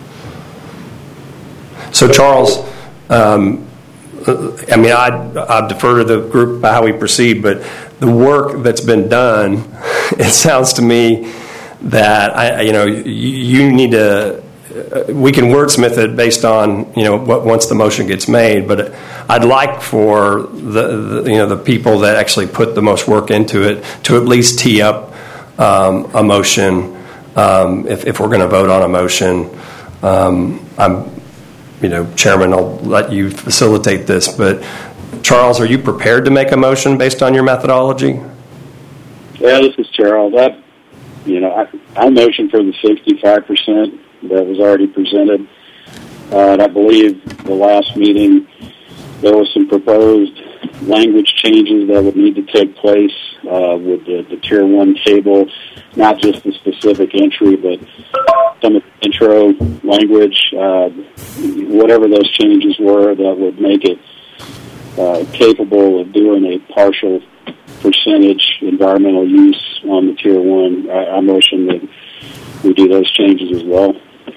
So, Charles, um, I mean, I'd, I'd defer to the group about how we proceed, but the work that's been done, it sounds to me that, I, you know, you, you need to, uh, we can wordsmith it based on, you know, what, once the motion gets made, but I'd like for the, the, you know, the people that actually put the most work into it to at least tee up um, a motion, um, if, if we're going to vote on a motion. Um, I'm, you know, Chairman, I'll let you facilitate this, but Charles, are you prepared to make a motion based on your methodology? Yeah, this is Charles. I, you know, I, I motion for the sixty-five percent that was already presented. Uh, and I believe the last meeting there was some proposed language changes that would need to take place uh, with the, the Tier one table, not just the specific entry, but some of the intro language, uh, whatever those changes were that would make it uh, capable of doing a partial percentage environmental use on the Tier one. I, I motion that we do those changes as well.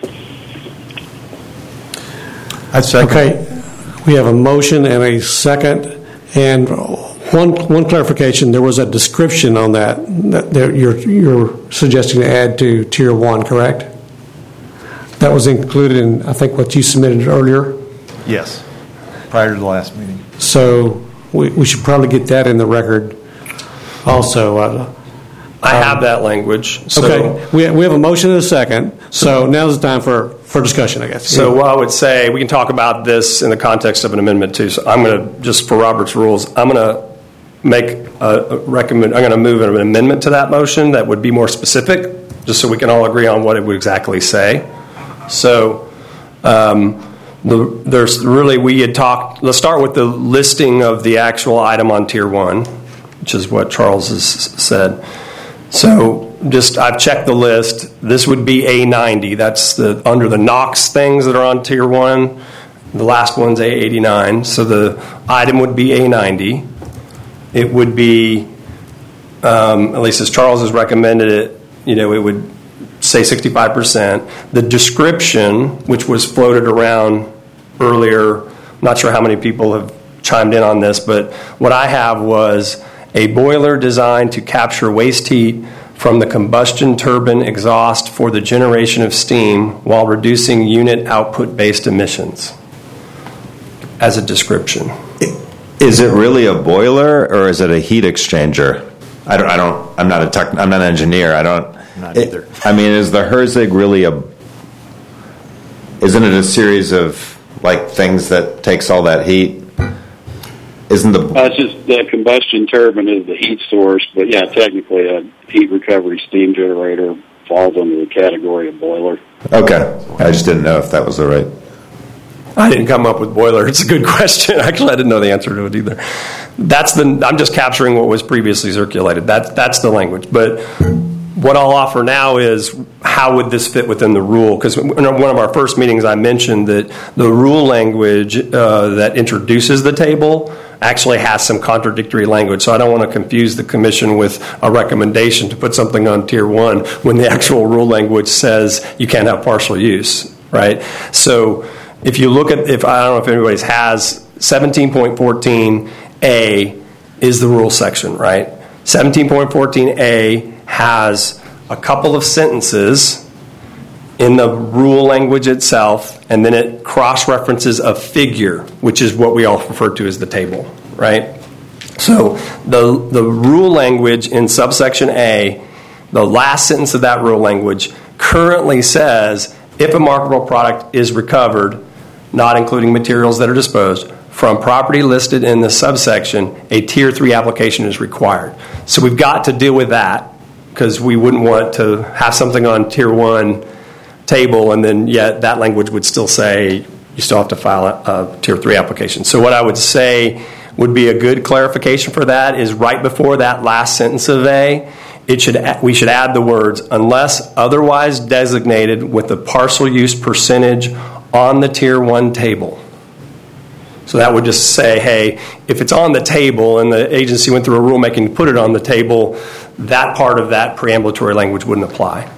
I'd second. Okay. We have a motion and a second, and one one clarification: there was a description on that that you're you're suggesting to add to Tier One, correct? That was included in, I think, what you submitted earlier. Yes, prior to the last meeting. So we we should probably get that in the record. Also, uh, I have um, that language. So. Okay, we we have a motion and a second. So, so now's the time for. For discussion, I guess. So, what I would say, we can talk about this in the context of an amendment too. So, I'm going to just for Robert's rules, I'm going to make a, a recommend. I'm going to move an amendment to that motion that would be more specific, just so we can all agree on what it would exactly say. So, um, the, there's really we had talked. Let's start with the listing of the actual item on Tier One, which is what Charles has said. So. Just I've checked the list. This would be A ninety. That's the under the NOx things that are on Tier one. The last one's A eighty-nine. So the item would be A ninety. It would be, um, at least as Charles has recommended it, you know, it would say sixty-five percent. The description, which was floated around earlier, I'm not sure how many people have chimed in on this, but what I have was a boiler designed to capture waste heat from the combustion turbine exhaust for the generation of steam while reducing unit output-based emissions as a description. Is it really a boiler or is it a heat exchanger? I don't. I don't. I'm not a tech. I'm not an engineer. I don't. Not either. It, I mean, is the Herzig really a? Isn't it a series of like things that takes all that heat? Isn't the? Uh, it's just the combustion turbine is the heat source, but yeah, technically a heat recovery steam generator falls under the category of boiler. Okay, I just didn't know if that was the right. I didn't come up with boiler. It's a good question. Actually, I didn't know the answer to it either. That's the. I'm just capturing what was previously circulated. That's that's the language. But what I'll offer now is how would this fit within the rule? Because in one of our first meetings, I mentioned that the rule language uh, that introduces the table actually has some contradictory language. So I don't want to confuse the commission with a recommendation to put something on Tier one when the actual rule language says you can't have partial use, right? So if you look at, if I don't know if anybody has, seventeen point fourteen A is the rule section, right? seventeen point fourteen A has a couple of sentences in the rule language itself, and then it cross-references a figure, which is what we all refer to as the table, right? So the the rule language in subsection A, the last sentence of that rule language, currently says if a marketable product is recovered, not including materials that are disposed, from property listed in the subsection, a Tier three application is required. So we've got to deal with that, because we wouldn't want to have something on Tier one table and then yet that language would still say you still have to file a, a Tier three application. So what I would say would be a good clarification for that is right before that last sentence of A, it should we should add the words, unless otherwise designated with the parcel use percentage on the Tier one table. So that would just say, hey, if it's on the table and the agency went through a rulemaking to put it on the table, that part of that preambulatory language wouldn't apply.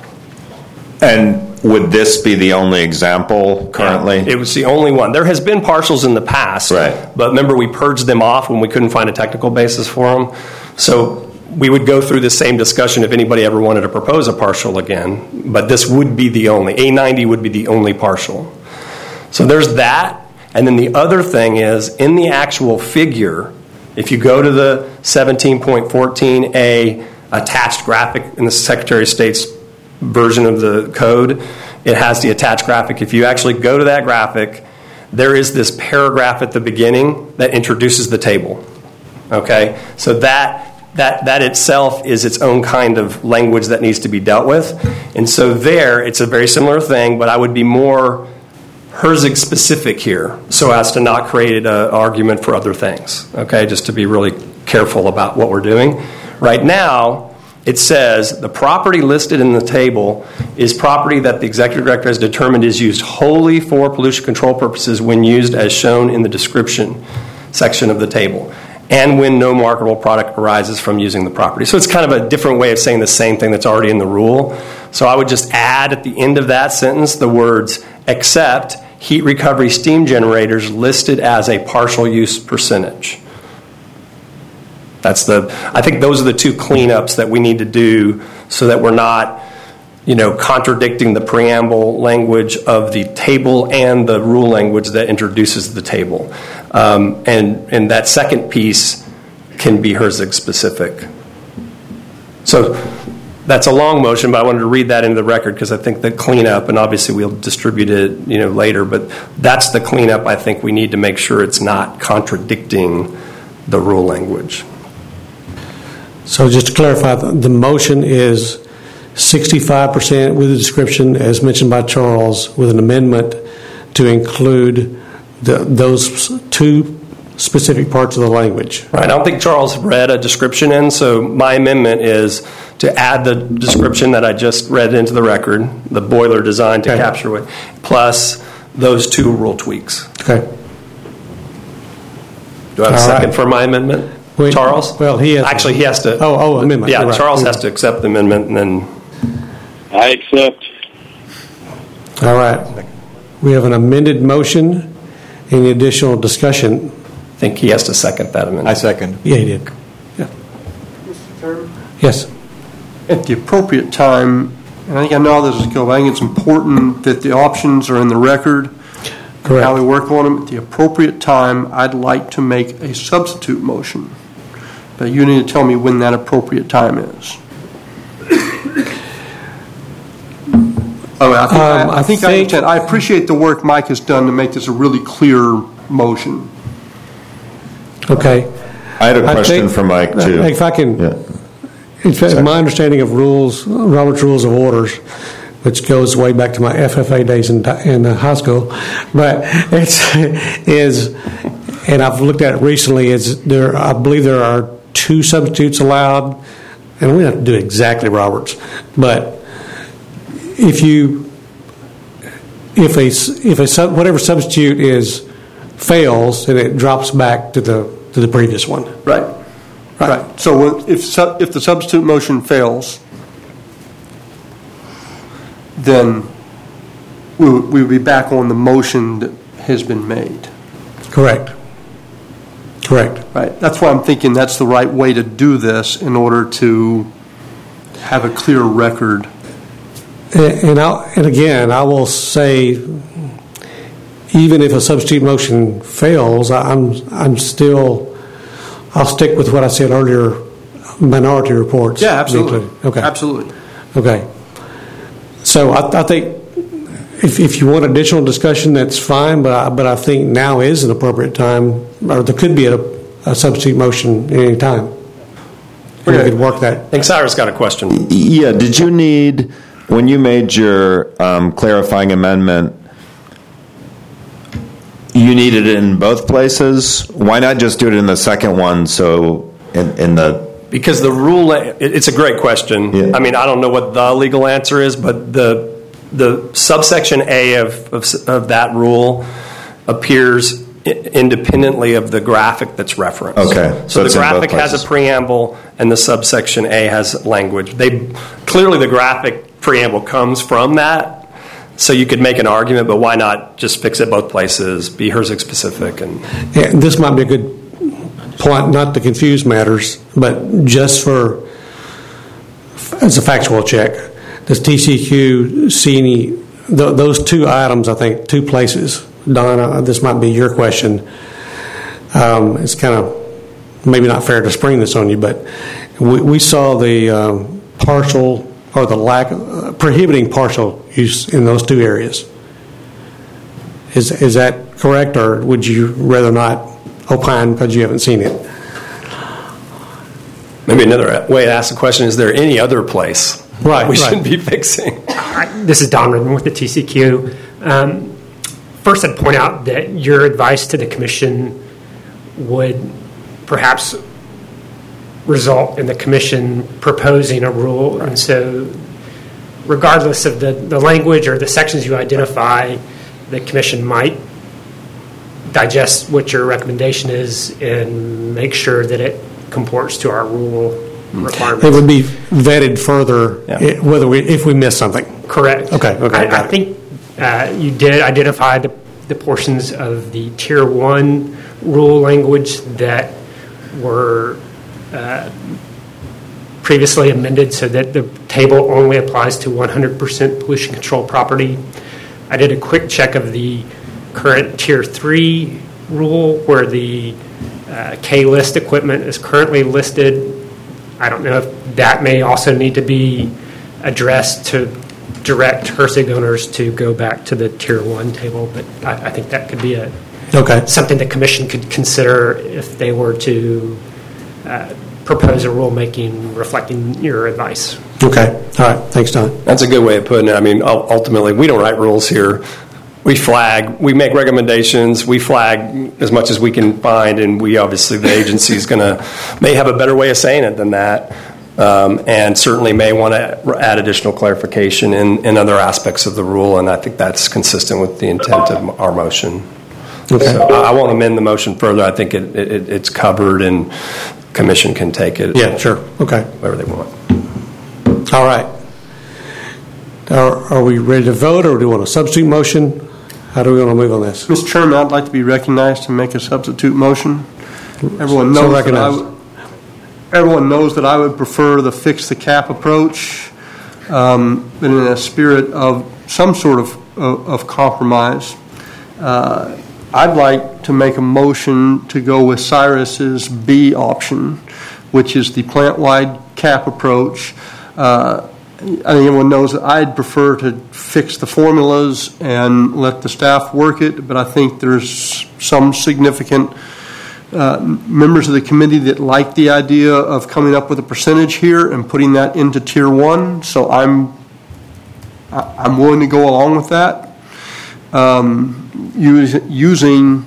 And would this be the only example currently? Yeah, it was the only one. There has been partials in the past, right. But remember we purged them off when we couldn't find a technical basis for them. So we would go through the same discussion if anybody ever wanted to propose a partial again, but this would be the only. A ninety would be the only partial. So there's that. And then the other thing is, in the actual figure, if you go to the seventeen point fourteen A attached graphic in the Secretary of State's version of the code, it has the attached graphic. If you actually go to that graphic, there is this paragraph at the beginning that introduces the table. Okay? So that that that itself is its own kind of language that needs to be dealt with. And so there, it's a very similar thing, but I would be more Herzig specific here, so as to not create an argument for other things. Okay, just to be really careful about what we're doing. Right now, it says the property listed in the table is property that the executive director has determined is used wholly for pollution control purposes when used as shown in the description section of the table, and when no marketable product arises from using the property. So it's kind of a different way of saying the same thing that's already in the rule. So I would just add at the end of that sentence the words, except heat recovery steam generators listed as a partial use percentage. That's the, I think those are the two cleanups that we need to do so that we're not, you know, contradicting the preamble language of the table and the rule language that introduces the table. Um, and, and that second piece can be Herzig specific. So that's a long motion, but I wanted to read that into the record because I think the cleanup, and obviously we'll distribute it, you know, later, but that's the cleanup I think we need to make sure it's not contradicting the rule language. So just to clarify, the motion is sixty-five percent with the description, as mentioned by Charles, with an amendment to include the, those two specific parts of the language. Right. I don't think Charles read a description in, so my amendment is to add the description that I just read into the record, the boiler design to okay. capture it, plus those two rule tweaks. Okay. Do I have All a second right. for my amendment? Wait, Charles? Well, he has Actually, he has to. Oh, oh, amendment. Yeah, right. Charles has to accept the amendment, and then. I accept. All right. We have an amended motion. Any additional discussion? I think he has to second that amendment. I second. Yeah, he did. Yeah. Mister Chairman? Yes. At the appropriate time, and I think I know this is going, I think it's important that the options are in the record. Correct. How we work on them. At the appropriate time, I'd like to make a substitute motion. But you need to tell me when that appropriate time is. Oh, I think, Um, I, I, think I, think- understand. I appreciate the work Mike has done to make this a really clear motion. Okay. I had a I question think- for Mike, too. If I can, Yeah. in fact, my understanding of rules, Robert's Rules of Orders, which goes way back to my F F A days in, in uh, high school, but it's is, and I've looked at it recently. Is there? I believe there are two substitutes allowed, and we don't have to do exactly Roberts, but if you if a if a sub, whatever substitute is fails, then it drops back to the to the previous one. Right. Right. right. So if su- if the substitute motion fails, then we would, we would be back on the motion that has been made. Correct. Correct. Right. That's why I'm thinking that's the right way to do this in order to have a clear record. And and, I'll, and again, I will say, even if a substitute motion fails, I'm I'm still I'll stick with what I said earlier, minority reports. Yeah, absolutely. included. Okay. Absolutely. Okay. So I, I think if, if you want additional discussion, that's fine, but I, but I think now is an appropriate time, or there could be a, a substitute motion at any time. We Okay. could work that. I think Cyrus got a question. Yeah, did you need, when you made your um, clarifying amendment, you needed it in both places? Why not just do it in the second one, so in, in the... Because the rule, it- it's a great question. Yeah. I mean, I don't know what the legal answer is, but the the subsection A of, of, of that rule appears i- independently of the graphic that's referenced. Okay, So, so the it's in both graphic has places. a preamble, and the subsection A has language. They clearly the graphic preamble comes from that, so you could make an argument. But why not just fix it both places? Be Herzig specific and. Yeah, this might be a good point, not to confuse matters, but just for, as a factual check, does T C Q see any, th- those two items, I think, two places, Donna, this might be your question. Um, it's kind of maybe not fair to spring this on you, but we, we saw the um, partial, or the lack, uh, prohibiting partial use in those two areas. Is, is that correct, or would you rather not opine because you haven't seen it? Maybe another way to ask the question, is there any other place Right, we right. should be fixing? Hi, this is Don Ridden with the T C Q. Um, first, I'd point out that your advice to the commission would perhaps result in the commission proposing a rule, and so regardless of the, the language or the sections you identify, the commission might digest what your recommendation is and make sure that it comports to our rule requirements. It would be vetted further Yeah. i- whether we, if we miss something. Correct. Okay, okay, I, got I it. think uh, you did identify the, the portions of the Tier one rule language that were uh, previously amended so that the table only applies to one hundred percent pollution control property. I did a quick check of the current Tier three rule where the uh, K-list equipment is currently listed. I don't know if that may also need to be addressed to direct Herzig owners to go back to the Tier one table, but I, I think that could be a Okay. something the commission could consider if they were to uh, propose a rulemaking reflecting your advice. Okay. All right. Thanks, Don. That's a good way of putting it. I mean, ul- ultimately, we don't write rules here. We flag, we make recommendations, we flag as much as we can find, and we obviously, the agency is going to, may have a better way of saying it than that, um, and certainly may want to add additional clarification in, in other aspects of the rule, and I think that's consistent with the intent of our motion. Okay. So I I won't amend the motion further. I think it, it, it's covered, and commission can take it. Yeah, sure. Okay. Whatever they want. All right. Are, are we ready to vote, or do we want a substitute motion? How do we want to move on this? Mister Chairman, I'd like to be recognized to make a substitute motion. Everyone So knows that I recognized. would, everyone knows that I would prefer the fix the cap approach, um, but in a spirit of some sort of, of, of compromise. Uh, I'd like to make a motion to go with Cyrus's B option, which is the plant-wide cap approach. Uh, I think everyone knows that I'd prefer to fix the formulas and let the staff work it, but I think there's some significant uh, members of the committee that like the idea of coming up with a percentage here and putting that into tier one. So I'm I- I'm willing to go along with that. Um, use, using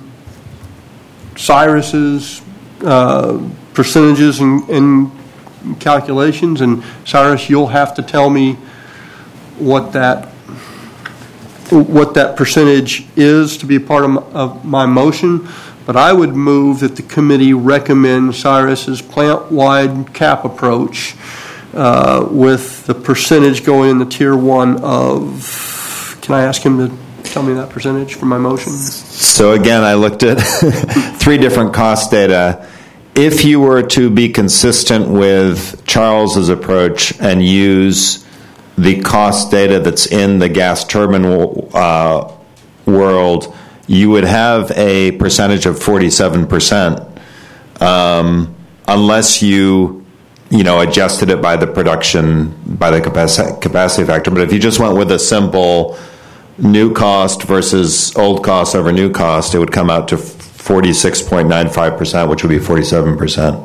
Cyrus's uh, percentages and, and calculations, and Cyrus, you'll have to tell me what that what that percentage is to be a part of my, of my motion. But I would move that the committee recommend Cyrus's plant-wide cap approach uh, with the percentage going in the tier one of. Can I ask him to tell me that percentage for my motion? So again, I looked at three different cost data. If you were to be consistent with Charles's approach and use the cost data that's in the gas turbine uh, world, you would have a percentage of forty-seven percent. um, unless you, you know, adjusted it by the production, by the capacity, capacity factor. But if you just went with a simple new cost versus old cost over new cost, it would come out to forty-six point nine five percent, which would be forty-seven percent.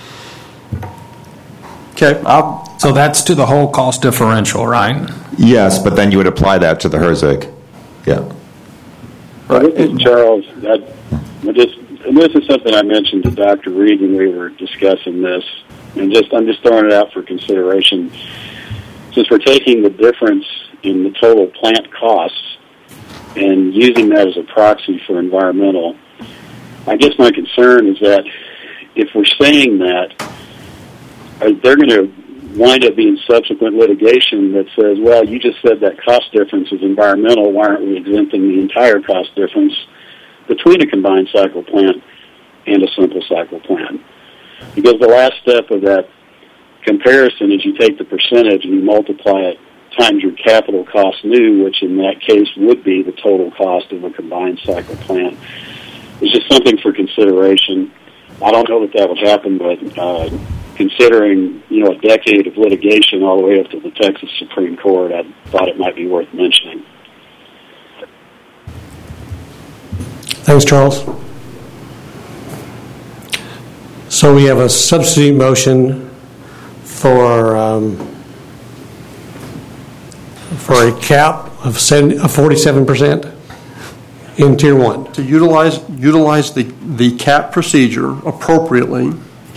Okay. I'll, so that's to the whole cost differential, right? Yes, but then you would apply that to the Herzig. Yeah. Right. This is Charles. I, I just, and this is something I mentioned to Doctor Reed when we were discussing this, and just I'm just throwing it out for consideration. Since we're taking the difference in the total plant costs and using that as a proxy for environmental, I guess my concern is that if we're saying that, they're going to wind up being subsequent litigation that says, well, you just said that cost difference is environmental, why aren't we exempting the entire cost difference between a combined cycle plant and a simple cycle plant? Because the last step of that comparison is you take the percentage and you multiply it times your capital cost new, which in that case would be the total cost of a combined cycle plant. It's just something for consideration. I don't know that that would happen, but uh, considering, you know, a decade of litigation all the way up to the Texas Supreme Court, I thought it might be worth mentioning. Thanks, Charles. So we have a substitute motion for um, for a cap of forty-seven percent in Tier one. To utilize utilize the, the cap procedure appropriately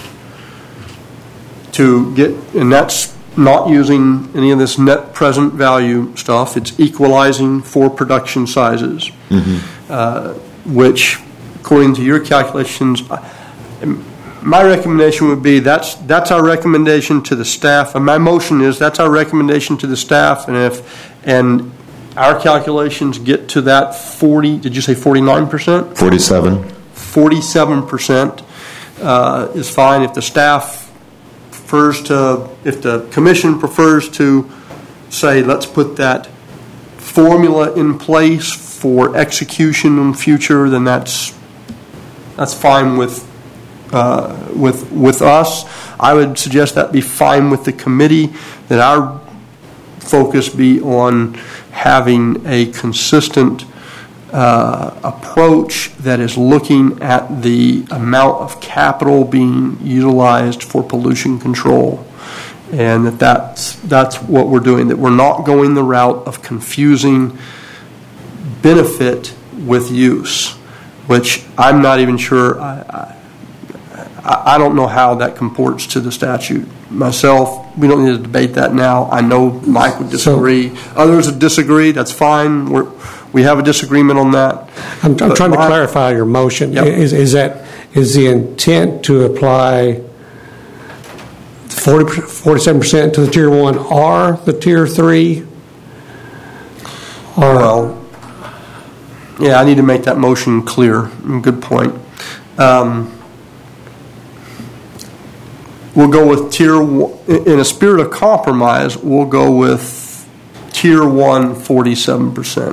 to get, and that's not using any of this net present value stuff. It's equalizing for production sizes, mm-hmm. uh, which, according to your calculations, my recommendation would be that's that's our recommendation to the staff, and my motion is that's our recommendation to the staff, and if and our calculations get to that forty. Did you say forty-nine percent? Forty-seven. Forty-seven percent uh, is fine if the staff prefers to, if the commission prefers to say, let's put that formula in place for execution in future, then that's that's fine with uh, with with us. I would suggest that be fine with the committee, that our focus be on having a consistent uh, approach that is looking at the amount of capital being utilized for pollution control, and that that's, that's what we're doing, that we're not going the route of confusing benefit with use, which I'm not even sure, I, I, I don't know how that comports to the statute. Myself, we don't need to debate that now. I know Mike would disagree. So, others would disagree. That's fine. We're, we have a disagreement on that. I'm, I'm trying my, to clarify your motion. Yep. Is, is that is the intent to apply forty, forty-seven percent to the Tier one or the Tier three? Or, well, yeah, I need to make that motion clear. Good point. Um, We'll go with tier one. In a spirit of compromise, we'll go with tier one, forty-seven percent.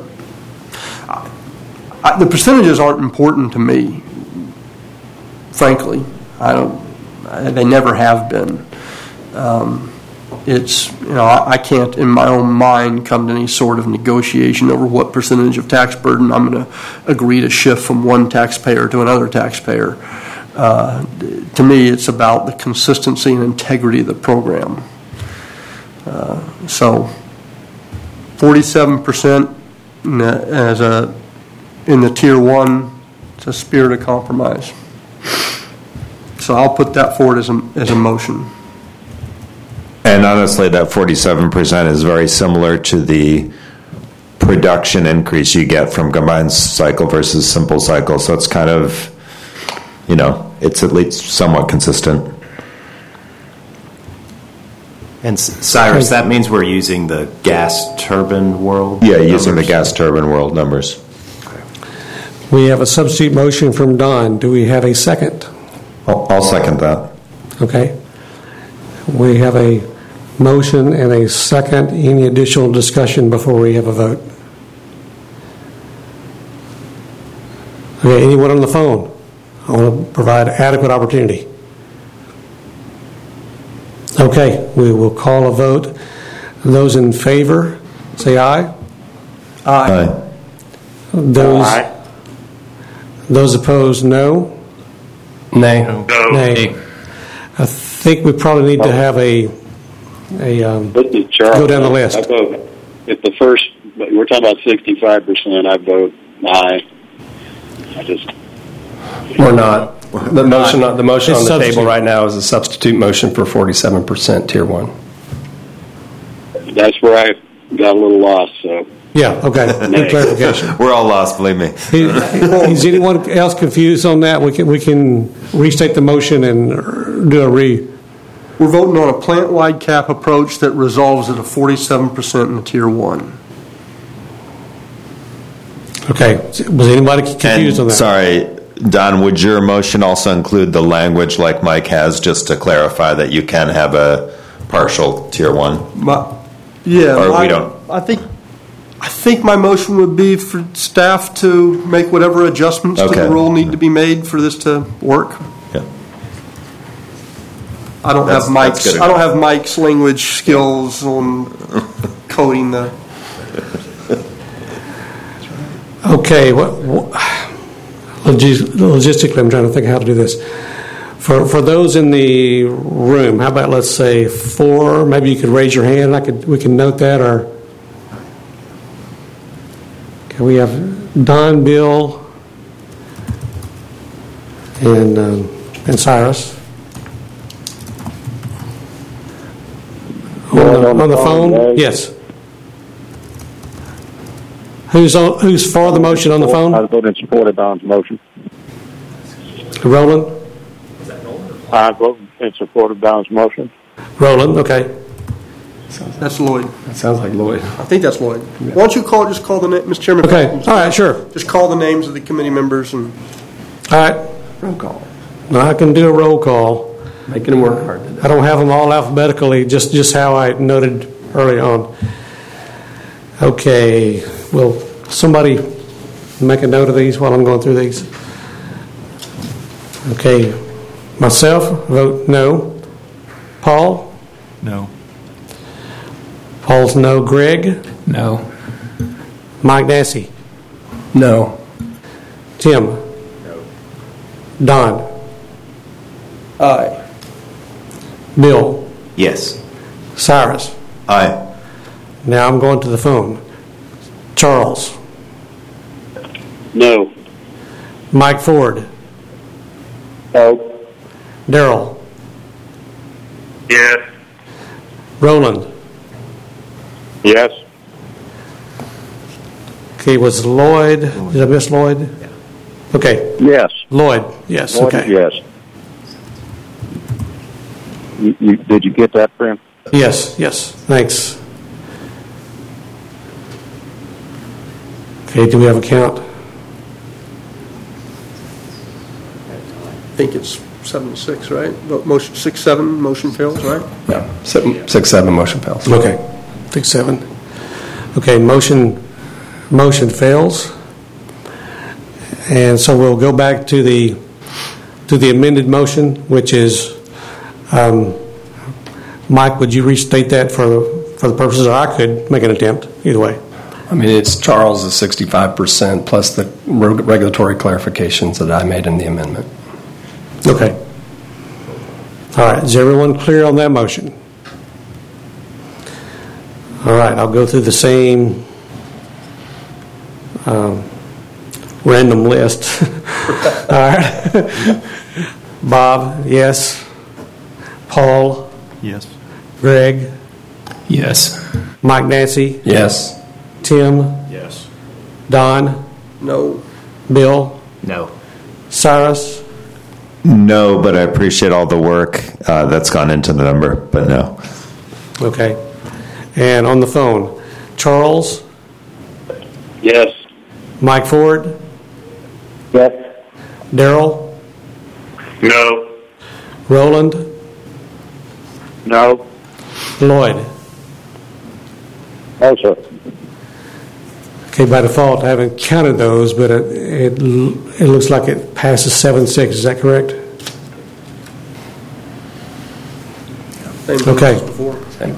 I, the percentages aren't important to me, frankly. I don't. They never have been. Um, it's you know I, I can't in my own mind come to any sort of negotiation over what percentage of tax burden I'm going to agree to shift from one taxpayer to another taxpayer. Uh, to me, it's about the consistency and integrity of the program. Uh, so, forty-seven percent as a in the tier one, it's a spirit of compromise. So I'll put that forward as a as a motion. And honestly, that forty-seven percent is very similar to the production increase you get from combined cycle versus simple cycle. So it's kind of, you know, it's at least somewhat consistent. And Cyrus, that means we're using the gas turbine world Yeah, numbers. using the gas turbine world numbers. Okay. We have a substitute motion from Don. Do we have a second? I'll, I'll second that. Okay. We have a motion and a second. Any additional discussion before we have a vote? Okay, anyone on the phone? I want to provide adequate opportunity. Okay, we will call a vote. Those in favor, say aye. Aye. Those, Aye. those opposed, no. Nay. No. Nay. I think we probably need to have a a um, But the Charles, go down the list. I vote, if the first, we're talking about sixty-five percent, I vote aye. I just, We're not. The motion, the motion It's on the substitute. table right now is a substitute motion for forty-seven percent Tier one. that's where I got a little lost, so. Yeah, okay, good Nay. clarification. We're all lost, believe me. Is anyone else confused on that? We can we can restate the motion and do a re. We're voting on a plant-wide cap approach that resolves at a forty-seven percent in the Tier one. Okay, was anybody confused And on that? sorry, Don, would your motion also include the language like Mike has, just to clarify that you can have a partial Tier one? My, yeah, Or we my- don't- I think, I think my motion would be for staff to make whatever adjustments to Okay. the rule need to be made for this to work. Yeah. I don't That's- have Mike's, that's good I don't have Mike's language skills on coding the. Okay, what, what logis- logistically, I'm trying to think how to do this. For for those in the room, how about let's say four? Maybe you could raise your hand. I could we can note that. Or okay, we have Don, Bill, and um, and Cyrus on the, on the phone. Yes. Who's on, who's for the motion on the I phone? vote in support of Don's motion. Roland? I vote in support of Don's motion. Roland, okay. That's Lloyd. That sounds like Lloyd. I think that's Lloyd. Why don't you call, just call the name, Mister Chairman? Okay, all right, sure. Just call the names of the committee members and. All right. Roll call. Now I can do a roll call. Making them work hard today. I don't have them all alphabetically, just, just how I noted early on. Okay, will somebody make a note of these while I'm going through these? Okay, myself, vote no. Paul? No. Paul's no. Greg? No. Mike Dassey? No. Tim? No. Don? Aye. Bill? Yes. Cyrus? Aye. Now I'm going to the phone. Charles? No. Mike Ford? No. Darrell? Yes. Roland? Yes. Okay, was Lloyd, did I miss Lloyd? Okay, Yes. Lloyd, yes, Lloyd, okay. Yes. You, you, did you get that, friend? Yes, yes, thanks. Okay, do we have a count? I think it's seven to six, right? Vote motion, six, seven, motion fails, right? Yeah. Seven, six, seven, motion fails. Okay, six, seven. Okay, motion, motion fails. And so we'll go back to the, to the amended motion, which is, um, Mike, would you restate that for, for the purposes, or I could make an attempt, either way. I mean, it's Charles' sixty-five percent plus the reg- regulatory clarifications that I made in the amendment. Okay. All right, is everyone clear on that motion? All right, I'll go through the same um, random list. All right. Bob, yes. Paul, Yes. Greg, Yes. Mike Nancy, Yes. Tim, Yes. Don, No. Bill, No. Cyrus, No, but I appreciate all the work uh, that's gone into the number, but no. okay. And on the phone, Charles, Yes. Mike Ford, Yes. Darrell, No. Roland, No. Lloyd. No, sir. Okay, by default, I haven't counted those, but it, it, it looks like it passes seven six. Is that correct? Same Okay. as before.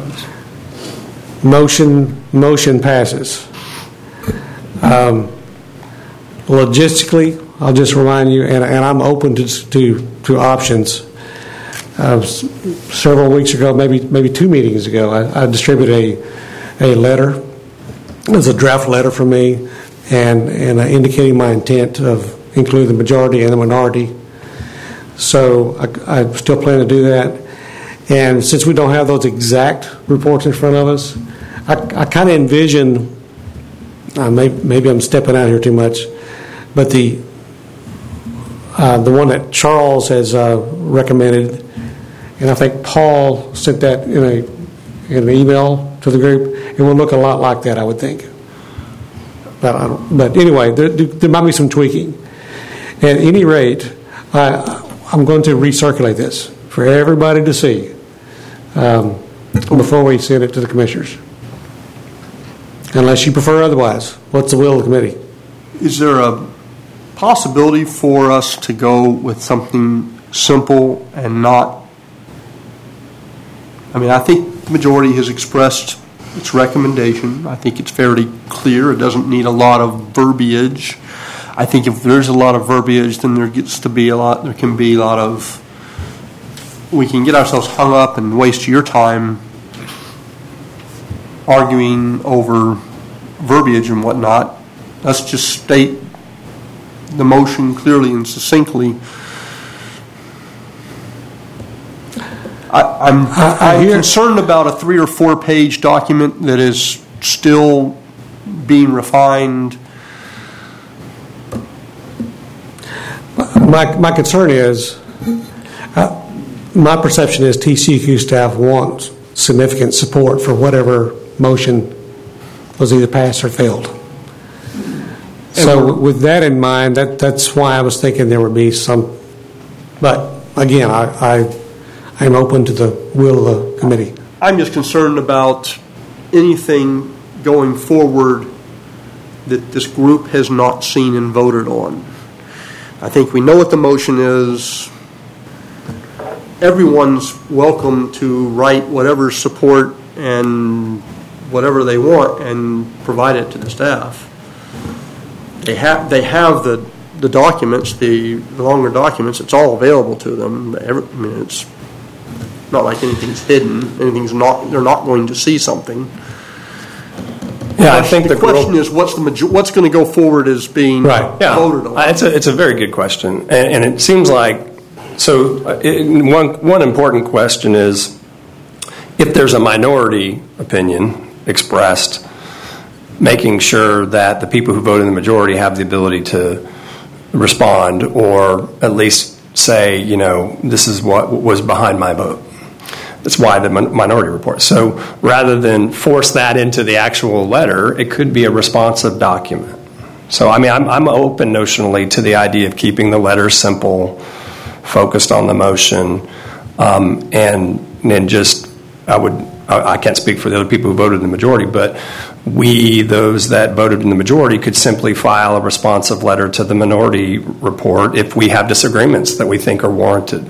Motion, motion passes. Um, logistically, I'll just remind you, and, and I'm open to to, to options. Uh, s- several weeks ago, maybe maybe two meetings ago, I, I distributed a a letter. It was a draft letter from me, and and uh, indicating my intent of including the majority and the minority. So I, I still plan to do that. And since we don't have those exact reports in front of us, I, I kind of envision, uh, maybe, maybe I'm stepping out here too much, but the uh, the one that Charles has uh, recommended, and I think Paul sent that in a in an email to the group, it will look a lot like that, I would think. But, I don't, but anyway, there, there might be some tweaking. At any rate, I, I'm going to recirculate this for everybody to see um, before we send it to the commissioners. Unless you prefer otherwise. What's the will of the committee? Is there a possibility for us to go with something simple and not? I mean, I think the majority has expressed its recommendation. I think it's fairly clear. It doesn't need a lot of verbiage. I think if there's a lot of verbiage, then there gets to be a lot, there can be a lot of, we can get ourselves hung up and waste your time arguing over verbiage and whatnot. Let's just state the motion clearly and succinctly. I, I'm, I, I I'm hear, concerned about a three or four page document that is still being refined. My, my concern is, uh, my perception is T C E Q staff wants significant support for whatever motion was either passed or failed. So with that in mind, that, that's why I was thinking there would be some, but again, I, I, I'm open to the will of the committee. I'm just concerned about anything going forward that this group has not seen and voted on. I think we know what the motion is. Everyone's welcome to write whatever support and whatever they want and provide it to the staff. They have they have the the documents, the longer documents. It's all available to them. Every, I mean, it's not like anything's hidden. Anything's not. They're not going to see something. Yeah, I think the, the question girl, is what's the major, what's going to go forward as being Right. yeah, voted on. It's a it's a very good question, and, and it seems like so. uh, It, one one important question is if there's a minority opinion expressed, making sure that the people who vote in the majority have the ability to respond, or at least say, you know, this is what was behind my vote. That's why the minority report. So rather than force that into the actual letter, it could be a responsive document. So, I mean, I'm, I'm open notionally to the idea of keeping the letter simple, focused on the motion, um, and then just, I would, I, I can't speak for the other people who voted in the majority, but we, those that voted in the majority, could simply file a responsive letter to the minority report if we have disagreements that we think are warranted.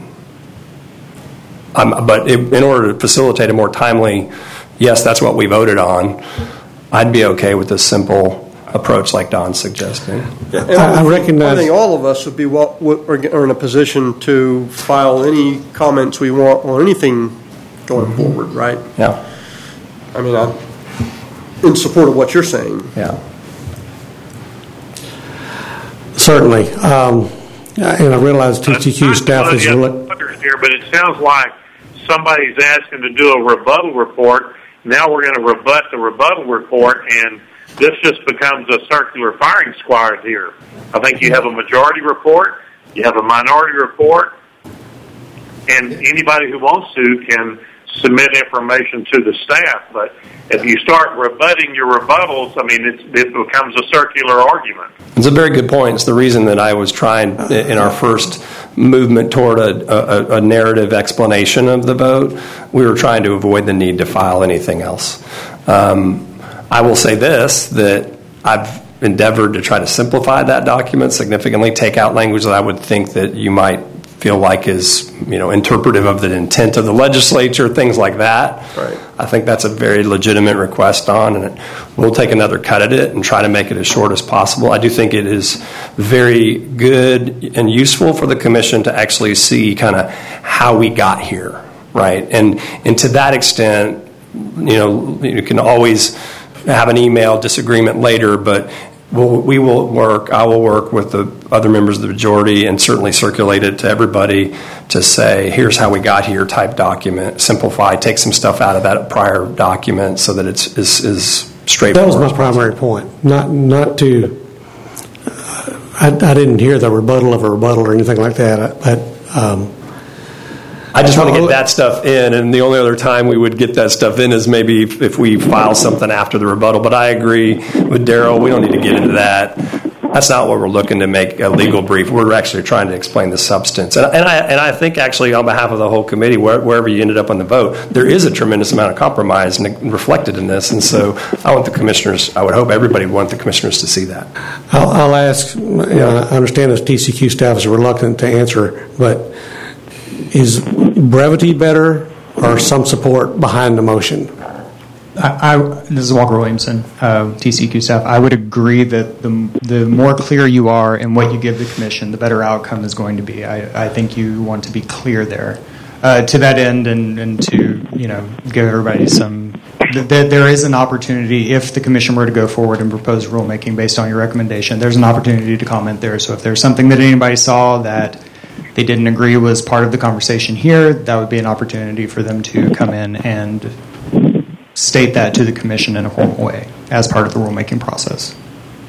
Um, but it, in order to facilitate a more timely, yes, that's what we voted on, I'd be okay with a simple approach like Don's suggesting. Yeah, and I- I recognize- I think all of us would be well, would- are in a position to file any comments we want on anything going Mm-hmm. forward, right? Yeah, I mean, I'm in support of what you're saying. yeah. Certainly. Um, and I realize T C Q staff is really, here, but it sounds like somebody's asking to do a rebuttal report. Now we're going to rebut the rebuttal report, and this just becomes a circular firing squad here. I think you have a majority report, you have a minority report, and anybody who wants to can submit information to the staff. But if you start rebutting your rebuttals, I mean, it's, it becomes a circular argument. It's a very good point. It's the reason that I was trying in our first movement toward a, a, a narrative explanation of the vote. We were trying to avoid the need to file anything else. Um, I will say this, that I've endeavored to try to simplify that document significantly, take out language that I would think that you might feel like is, you know, interpretive of the intent of the legislature, things like that. Right. I think that's a very legitimate request on, and it, we'll take another cut at it and try to make it as short as possible. I do think it is very good and useful for the commission to actually see kind of how we got here, right? And and to that extent, you know, you can always have an email disagreement later, but we'll, we will work, I will work with the other members of the majority and certainly circulate it to everybody to say, here's how we got here type document, simplify, take some stuff out of that prior document so that it's is, is straightforward. That was my primary point, not not to, uh, I, I didn't hear the rebuttal of a rebuttal or anything like that, but um, I just want to get that stuff in, and the only other time we would get that stuff in is maybe if, if we file something after the rebuttal. But I agree with Daryl. We don't need to get into that. That's not what we're looking to make a legal brief. We're actually trying to explain the substance. And, and, I, and I think actually on behalf of the whole committee, where, wherever you ended up on the vote, there is a tremendous amount of compromise reflected in this. And so I want the commissioners, I would hope everybody would want the commissioners to see that. I'll, I'll ask, you know, I understand this T C Q staff is reluctant to answer, but is brevity better or some support behind the motion? I, I, this is Walker Williamson, uh, T C Q staff. I would agree that the the more clear you are in what you give the commission, the better outcome is going to be. I, I think you want to be clear there. Uh, to that end, and, and to you know give everybody some, th- th- there is an opportunity if the commission were to go forward and propose rulemaking based on your recommendation. There's an opportunity to comment there. So if there's something that anybody saw that they didn't agree was part of the conversation here, that would be an opportunity for them to come in and state that to the commission in a formal way as part of the rulemaking process.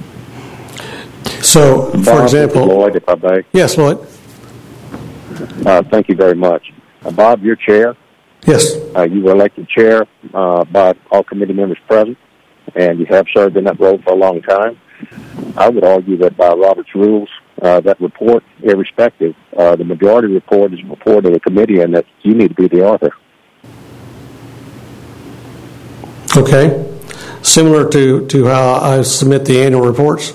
So, for Bob, example, Lloyd, if I may. Yes, Lloyd. Uh, thank you very much. Uh, Bob, your chair. Yes. Uh, you were elected chair uh, by all committee members present, and you have served in that role for a long time. I would argue that by Robert's rules, uh, that report, irrespective, uh, the majority report is a report of the committee, and that you need to be the author. Okay. Similar to, to how I submit the annual reports?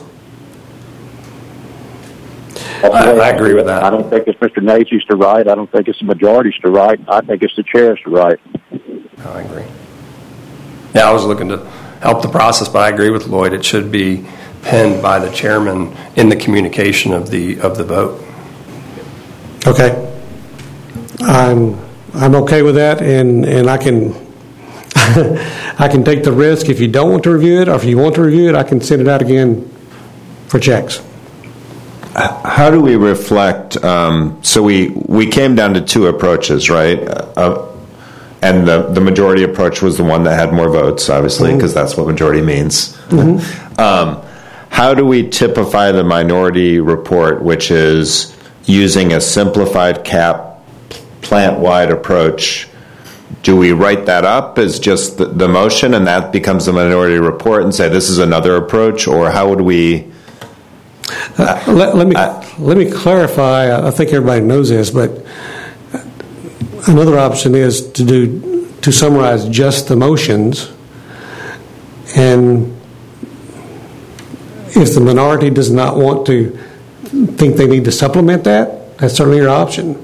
I, I agree with that. I don't think it's Mister Nacy's to write. I don't think it's the majority's to write. I think it's the chair's to write. I agree. Yeah, I was looking to help the process, but I agree with Lloyd. It should be penned by the chairman in the communication of the of the vote. Okay. I'm I'm okay with that, and, and I can I can take the risk if you don't want to review it, or if you want to review it, I can send it out again for checks. How do we reflect? Um, so we we came down to two approaches, right? Uh, and the the majority approach was the one that had more votes, obviously, because mm-hmm. that's what majority means. Mm-hmm. um, how do we typify the minority report, which is using a simplified cap plant-wide approach? Do we write that up as just the, the motion, and that becomes the minority report, and say this is another approach, or how would we? Uh, let, let me uh, let me clarify. I think everybody knows this, but another option is to do to summarize just the motions, and if the minority does not want to think they need to supplement that, that's certainly your option.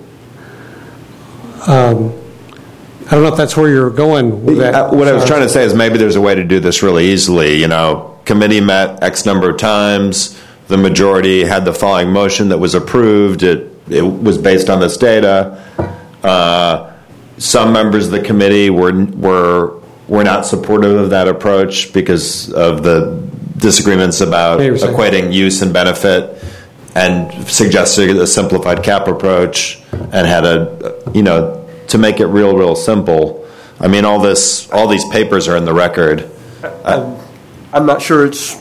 Um, I don't know if that's where you're going with that. Uh, what I was trying to say is maybe there's a way to do this really easily. You know, committee met X number of times. The majority had the following motion that was approved. It it was based on this data. Uh, some members of the committee were were were not supportive of that approach because of the disagreements about equating use and benefit, and suggested a simplified cap approach, and had a you know to make it real real simple. I mean, all this all these papers are in the record. Uh, I'm not sure it's.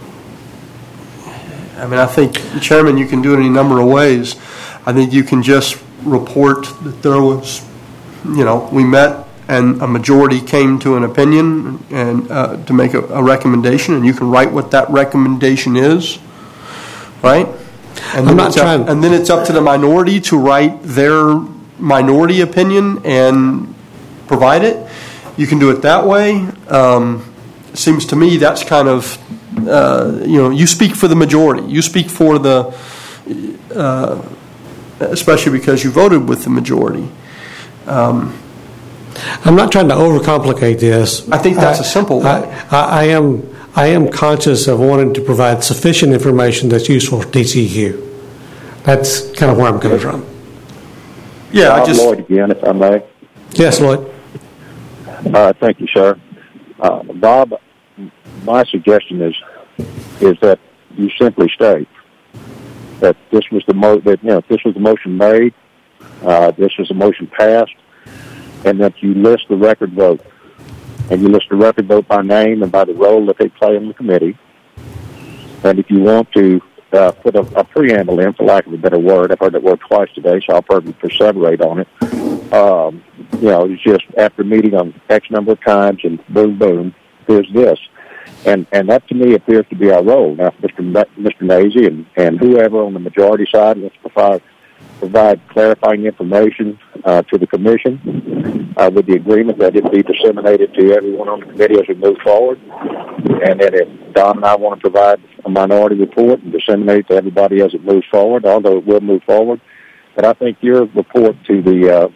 I mean, I think, Chairman, you can do it any number of ways. I think you can just report that there was, you know, we met and a majority came to an opinion and uh, to make a, a recommendation, and you can write what that recommendation is, right? And I'm then not it's trying. Up, and then it's up to the minority to write their minority opinion and provide it. You can do it that way. Um, it seems to me that's kind of uh, you know, you speak for the majority. You speak for the, uh, especially because you voted with the majority. Um, I'm not trying to overcomplicate this. I think that's I, a simple way. I, I, I am I am conscious of wanting to provide sufficient information that's useful for T C E Q. That's kind of where I'm coming from. Yeah, Bob I just Lloyd again, if I may. Yes, Lloyd. Uh, thank you, sir. Uh, Bob, my suggestion is is that you simply state that this was the mo that you know this was the motion made, uh, this was the motion passed, and that you list the record vote, and you list the record vote by name and by the role that they play in the committee. And if you want to uh, put a, a preamble in, for lack of a better word, I've heard that word twice today, so I'll probably perseverate on it. Um, you know, it's just after meeting on X number of times and boom, boom, here's this. And and that to me appears to be our role. Now, Mister Na- Mister Nazy and, and whoever on the majority side wants to provide, provide clarifying information uh, to the commission uh, with the agreement that it be disseminated to everyone on the committee as we move forward. And then if Don and I want to provide a minority report and disseminate it to everybody as it moves forward, although it will move forward. But I think your report to the, uh,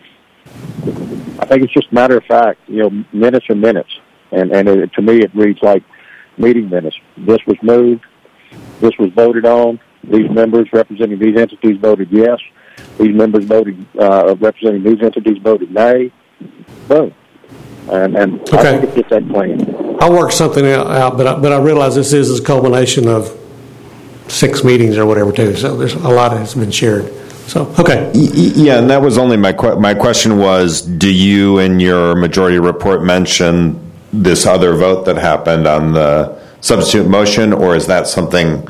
I think it's just a matter of fact, you know, minutes are minutes. And, and it, to me, it reads like meeting minutes. This was moved. This was voted on. These members representing these entities voted yes. These members voted uh, representing these entities voted nay. Boom. And, and okay. I think it's just that plain. I'll work something out, but I, but I realize this is a culmination of six meetings or whatever, too. So there's a lot that has been shared. So, okay. Yeah, and that was only my que- my question was, do you in your majority report mention this other vote that happened on the substitute motion, or is that something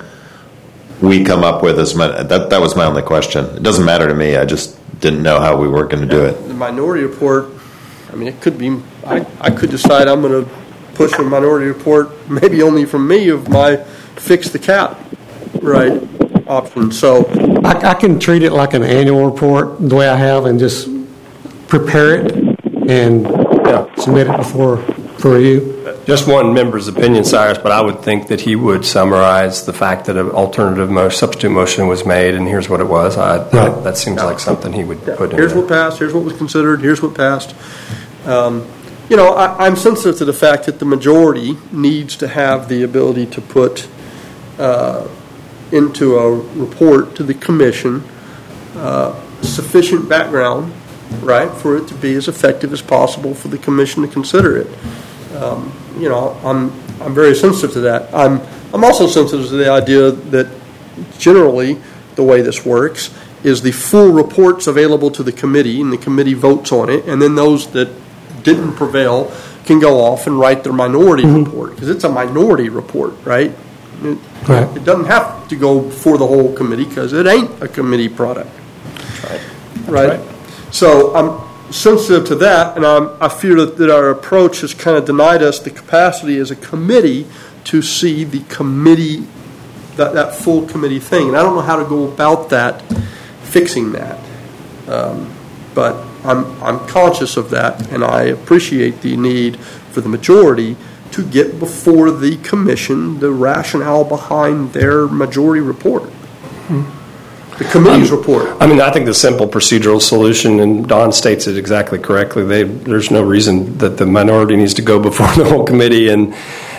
we come up with as my, that that was my only question. It doesn't matter to me. I just didn't know how we were going to do it. The minority report, I mean, it could be, I, I could decide I'm going to push a minority report, maybe only from me, of my fix the cap, right, option. So I, I can treat it like an annual report the way I have and just prepare it and yeah, submit it before for review. Just one member's opinion, Cyrus, but I would think that he would summarize the fact that an alternative motion, substitute motion was made, and here's what it was. I, right. that, that seems like something he would yeah. put in Here's there. what passed, here's what was considered, here's what passed. Um, you know, I, I'm sensitive to the fact that the majority needs to have the ability to put uh, into a report to the commission uh, sufficient background, right, for it to be as effective as possible for the commission to consider it. Um, you know, I'm I'm very sensitive to that. I'm I'm also sensitive to the idea that generally the way this works is the full report's available to the committee, and the committee votes on it, and then those that didn't prevail can go off and write their minority mm-hmm. report, because it's a minority report, right? It, right? it doesn't have to go before the whole committee because it ain't a committee product. That's right. That's right? right. So I'm sensitive to that, and I'm, I fear that, that our approach has kind of denied us the capacity as a committee to see the committee, that, that full committee thing. And I don't know how to go about that, fixing that. Um, but I'm, I'm conscious of that, and I appreciate the need for the majority to get before the commission the rationale behind their majority report. Mm-hmm. The committee's um, report. I mean, I think the simple procedural solution, and Don states it exactly correctly, they, there's no reason that the minority needs to go before the whole committee, and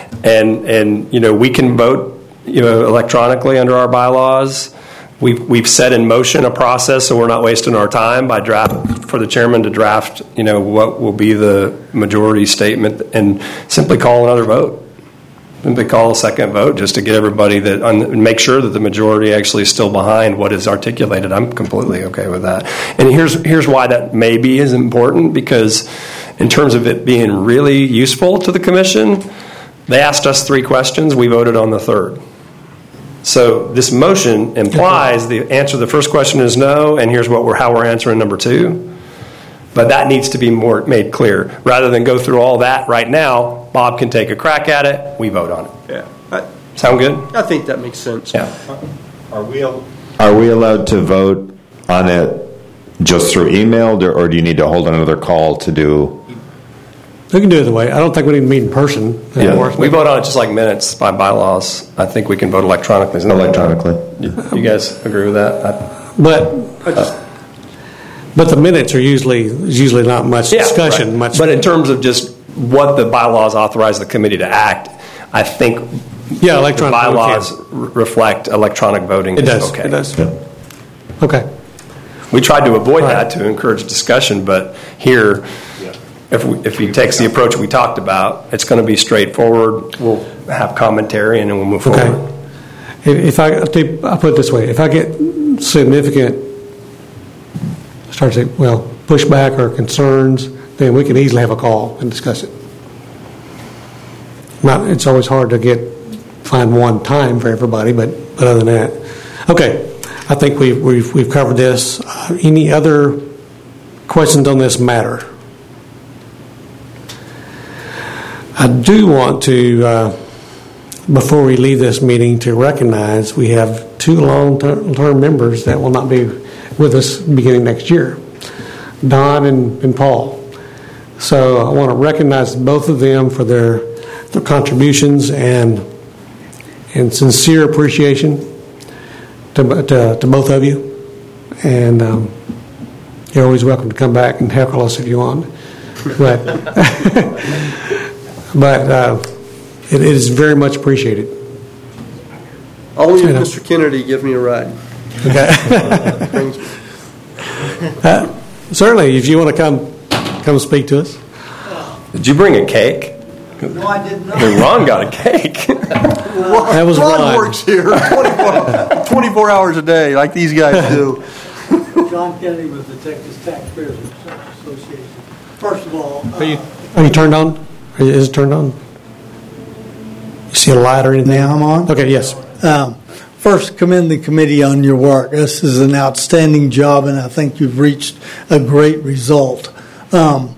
and and you know, we can vote, you know, electronically under our bylaws. We've we've set in motion a process, so we're not wasting our time by draft for the chairman to draft, you know, what will be the majority statement, and simply call another vote. Simply call a second vote just to get everybody that and make sure that the majority actually is still behind what is articulated. I'm completely okay with that. And here's here's why that maybe is important, because in terms of it being really useful to the commission, they asked us three questions. We voted on the third. So this motion implies the answer to the first question is no, and here's what we're how we're answering number two. But that needs to be more made clear. Rather than go through all that right now, Bob can take a crack at it. We vote on it. Yeah. I, Sound good? I think that makes sense. Yeah. Are we are we allowed to vote on it just through email, or do you need to hold another call to do? We can do it the way. I don't think we need to meet in person anymore. Yeah, we vote on it just like minutes by bylaws. I think we can vote electronically. Electronically. You, you guys agree with that? I, but uh, but the minutes are usually usually not much yeah, discussion. Right. Much. But in terms of just what the bylaws authorize the committee to act, I think yeah, electronic the bylaws r- reflect electronic voting. It does. Okay. It does. Yeah. Okay. We tried to avoid right. that to encourage discussion, but here, yeah. if we, if he takes the approach we talked about, it's going to be straightforward. We'll have commentary and then we'll move okay. forward. If I, I put it this way, if I get significant, start to say, well, pushback or concerns, then we can easily have a call and discuss it. Not, it's always hard to get find one time for everybody, but, but other than that, okay. I think we've we've, we've covered this. Uh, any other questions on this matter? I do want to, uh, before we leave this meeting, to recognize we have two long-term members that will not be with us beginning next year, Don and, and Paul. So I want to recognize both of them for their their contributions and and sincere appreciation to to, to both of you. And um, you're always welcome to come back and heckle us if you want. But but uh, it is very much appreciated. Only if Mister Kennedy gives me a ride. Okay. uh, certainly, if you want to come come speak to us. Did you bring a cake? No, I did not. Ron got a cake. That was Ron Ron. works here twenty-four, twenty-four hours a day, like these guys do. John Kennedy with the Texas Taxpayers Association. First of all, uh, Are you are you turned on? Are you, is it turned on? You see a light or anything? Now I'm on. Okay. Yes. Um, first, commend the committee on your work. This is an outstanding job, and I think you've reached a great result. Um,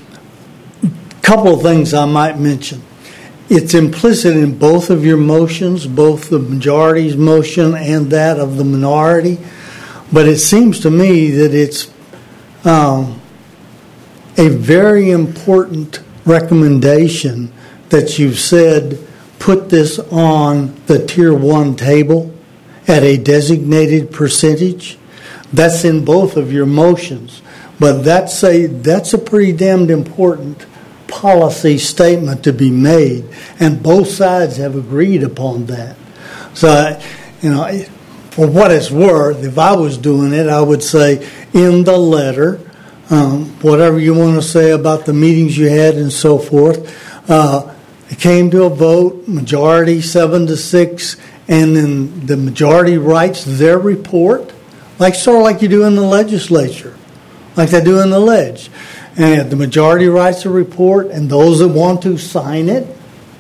couple of things I might mention. It's implicit in both of your motions, both the majority's motion and that of the minority, but it seems to me that it's um, a very important recommendation that you've said put this on the tier one table at a designated percentage. That's in both of your motions, but that's a, that's a pretty damned important policy statement to be made, and both sides have agreed upon that. So, you know, for what it's worth, if I was doing it, I would say in the letter, um, whatever you want to say about the meetings you had and so forth, uh, it came to a vote, majority seven to six, and then the majority writes their report, like sort of like you do in the legislature, like they do in the ledge. And the majority writes a report, and those that want to sign it.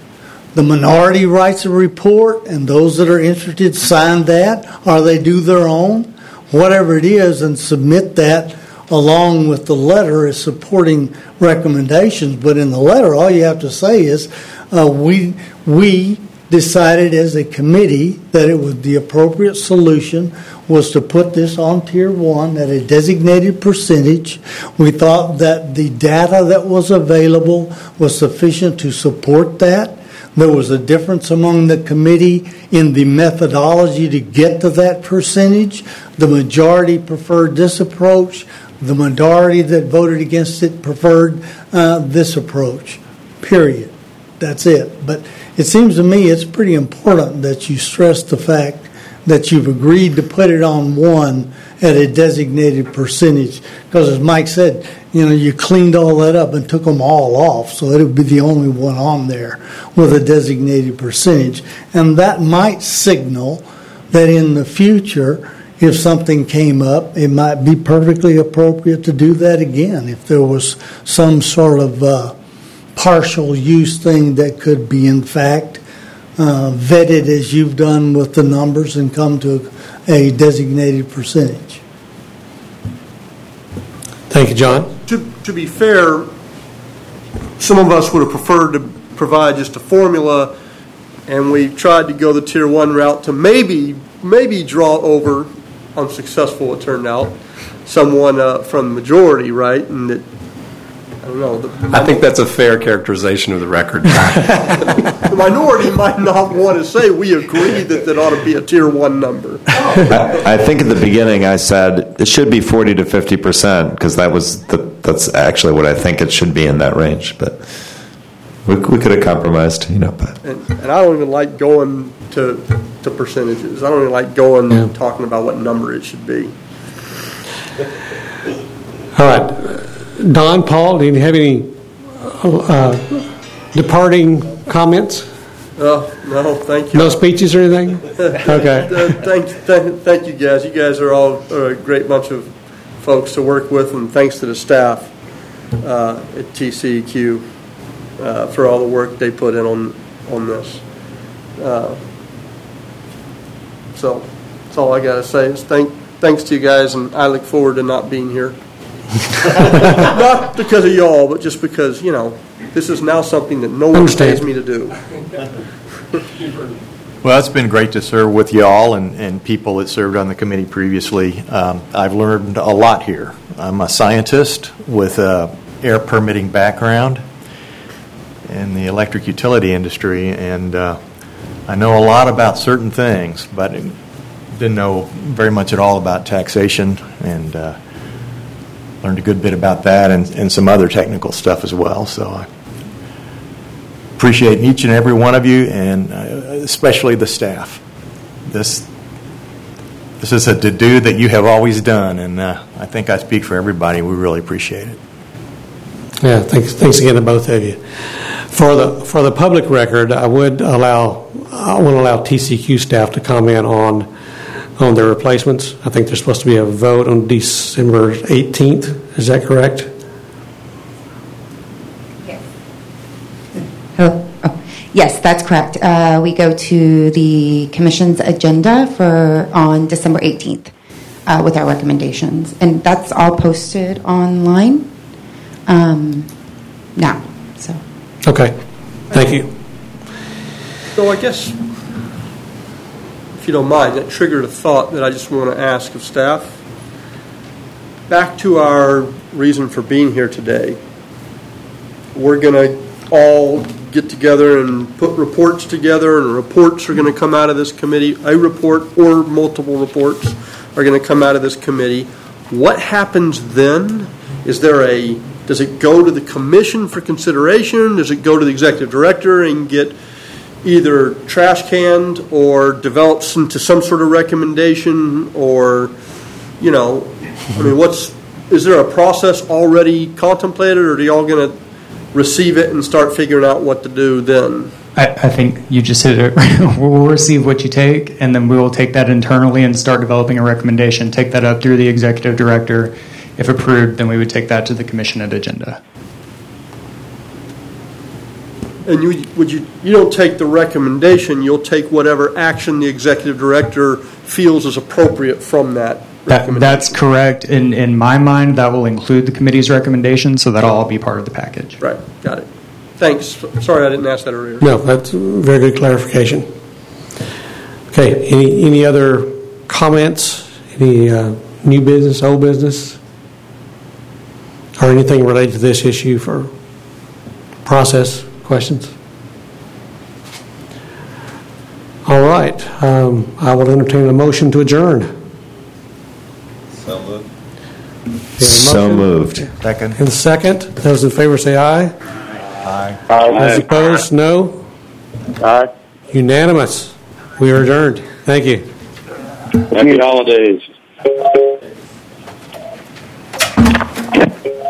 The minority writes a report, and those that are interested sign that, or they do their own, whatever it is, and submit that along with the letter as supporting recommendations. But in the letter, all you have to say is, uh, we we decided as a committee that it was the appropriate solution was to put this on tier one at a designated percentage. We thought that the data that was available was sufficient to support that. There was a difference among the committee in the methodology to get to that percentage. The majority preferred this approach. The minority that voted against it preferred uh, this approach, period. That's it. But it seems to me it's pretty important that you stress the fact that you've agreed to put it on one at a designated percentage. Because as Mike said, you know, you cleaned all that up and took them all off, so it would be the only one on there with a designated percentage. And that might signal that in the future, if something came up, it might be perfectly appropriate to do that again if there was some sort of uh, partial use thing that could be, in fact, Uh, vetted as you've done with the numbers and come to a designated percentage. Thank you, John. To, to be fair, some of us would have preferred to provide just a formula, and we tried to go the tier one route to maybe maybe draw over, unsuccessful it turned out, someone uh, from the majority, right? And that don't know. The, I think that's a fair characterization of the record. The minority might not want to say we agree that that ought to be a tier one number. I, I think at the beginning I said it should be forty to fifty percent because that was the, that's actually what I think it should be in that range. But we, we could have compromised, you know. But and, and I don't even like going to to percentages. I don't even like going Yeah. and talking about what number it should be. All right. Don, Paul, do you have any uh, departing comments? Oh, no, thank you. No speeches or anything? Okay. uh, thank, th- thank you, guys. You guys are all are a great bunch of folks to work with, and thanks to the staff uh, at T C E Q uh, for all the work they put in on on this. Uh, so that's all I got to say. Is thank thanks to you guys, and I look forward to not being here. Not because of y'all, but just because, you know, this is now something that no one pays me to do. Well, it's been great to serve with y'all and, and people that served on the committee previously. Um, I've learned a lot here. I'm a scientist with a air permitting background in the electric utility industry, and uh, I know a lot about certain things, but didn't know very much at all about taxation, and uh, learned a good bit about that and, and some other technical stuff as well. So I appreciate each and every one of you, and uh, especially the staff. This this is a to-do that you have always done, and uh, I think I speak for everybody. We really appreciate it. Yeah, thanks. Thanks again to both of you. For the for the public record, I would allow I want to allow T C Q staff to comment on on their replacements. I think there's supposed to be a vote on December eighteenth. Is that correct? Oh, oh, yes, that's correct. Uh, we go to the commission's agenda for on December eighteenth uh, with our recommendations, and that's all posted online um, now. So okay, thank you. So I guess, if you don't mind, that triggered a thought that I just want to ask of staff. Back to our reason for being here today. We're going to all get together and put reports together, and reports are going to come out of this committee. A report or multiple reports are going to come out of this committee. What happens then? Is there a, does it go to the commission for consideration? Does it go to the executive director and get either trash canned or develops into some sort of recommendation, or, you know, I mean, what's, is there a process already contemplated, or are y'all going to receive it and start figuring out what to do then? I, I think you just hit it. We'll receive what you take, and then we will take that internally and start developing a recommendation, take that up through the executive director. If approved, then we would take that to the commission at agenda. And you would you you don't take the recommendation, you'll take whatever action the executive director feels is appropriate from that That, that's correct. In in my mind, that will include the committee's recommendation, so that'll all be part of the package. Right, got it. Thanks. Sorry I didn't ask that earlier. No, that's very good clarification. Okay, any any other comments? Any uh, new business, old business, or anything related to this issue for process questions? All right, um, I will entertain a motion to adjourn. So moved. So moved. Second. And second, those in favor say aye. Aye. Those opposed, no. Aye. Unanimous. We are adjourned. Thank you. Happy holidays.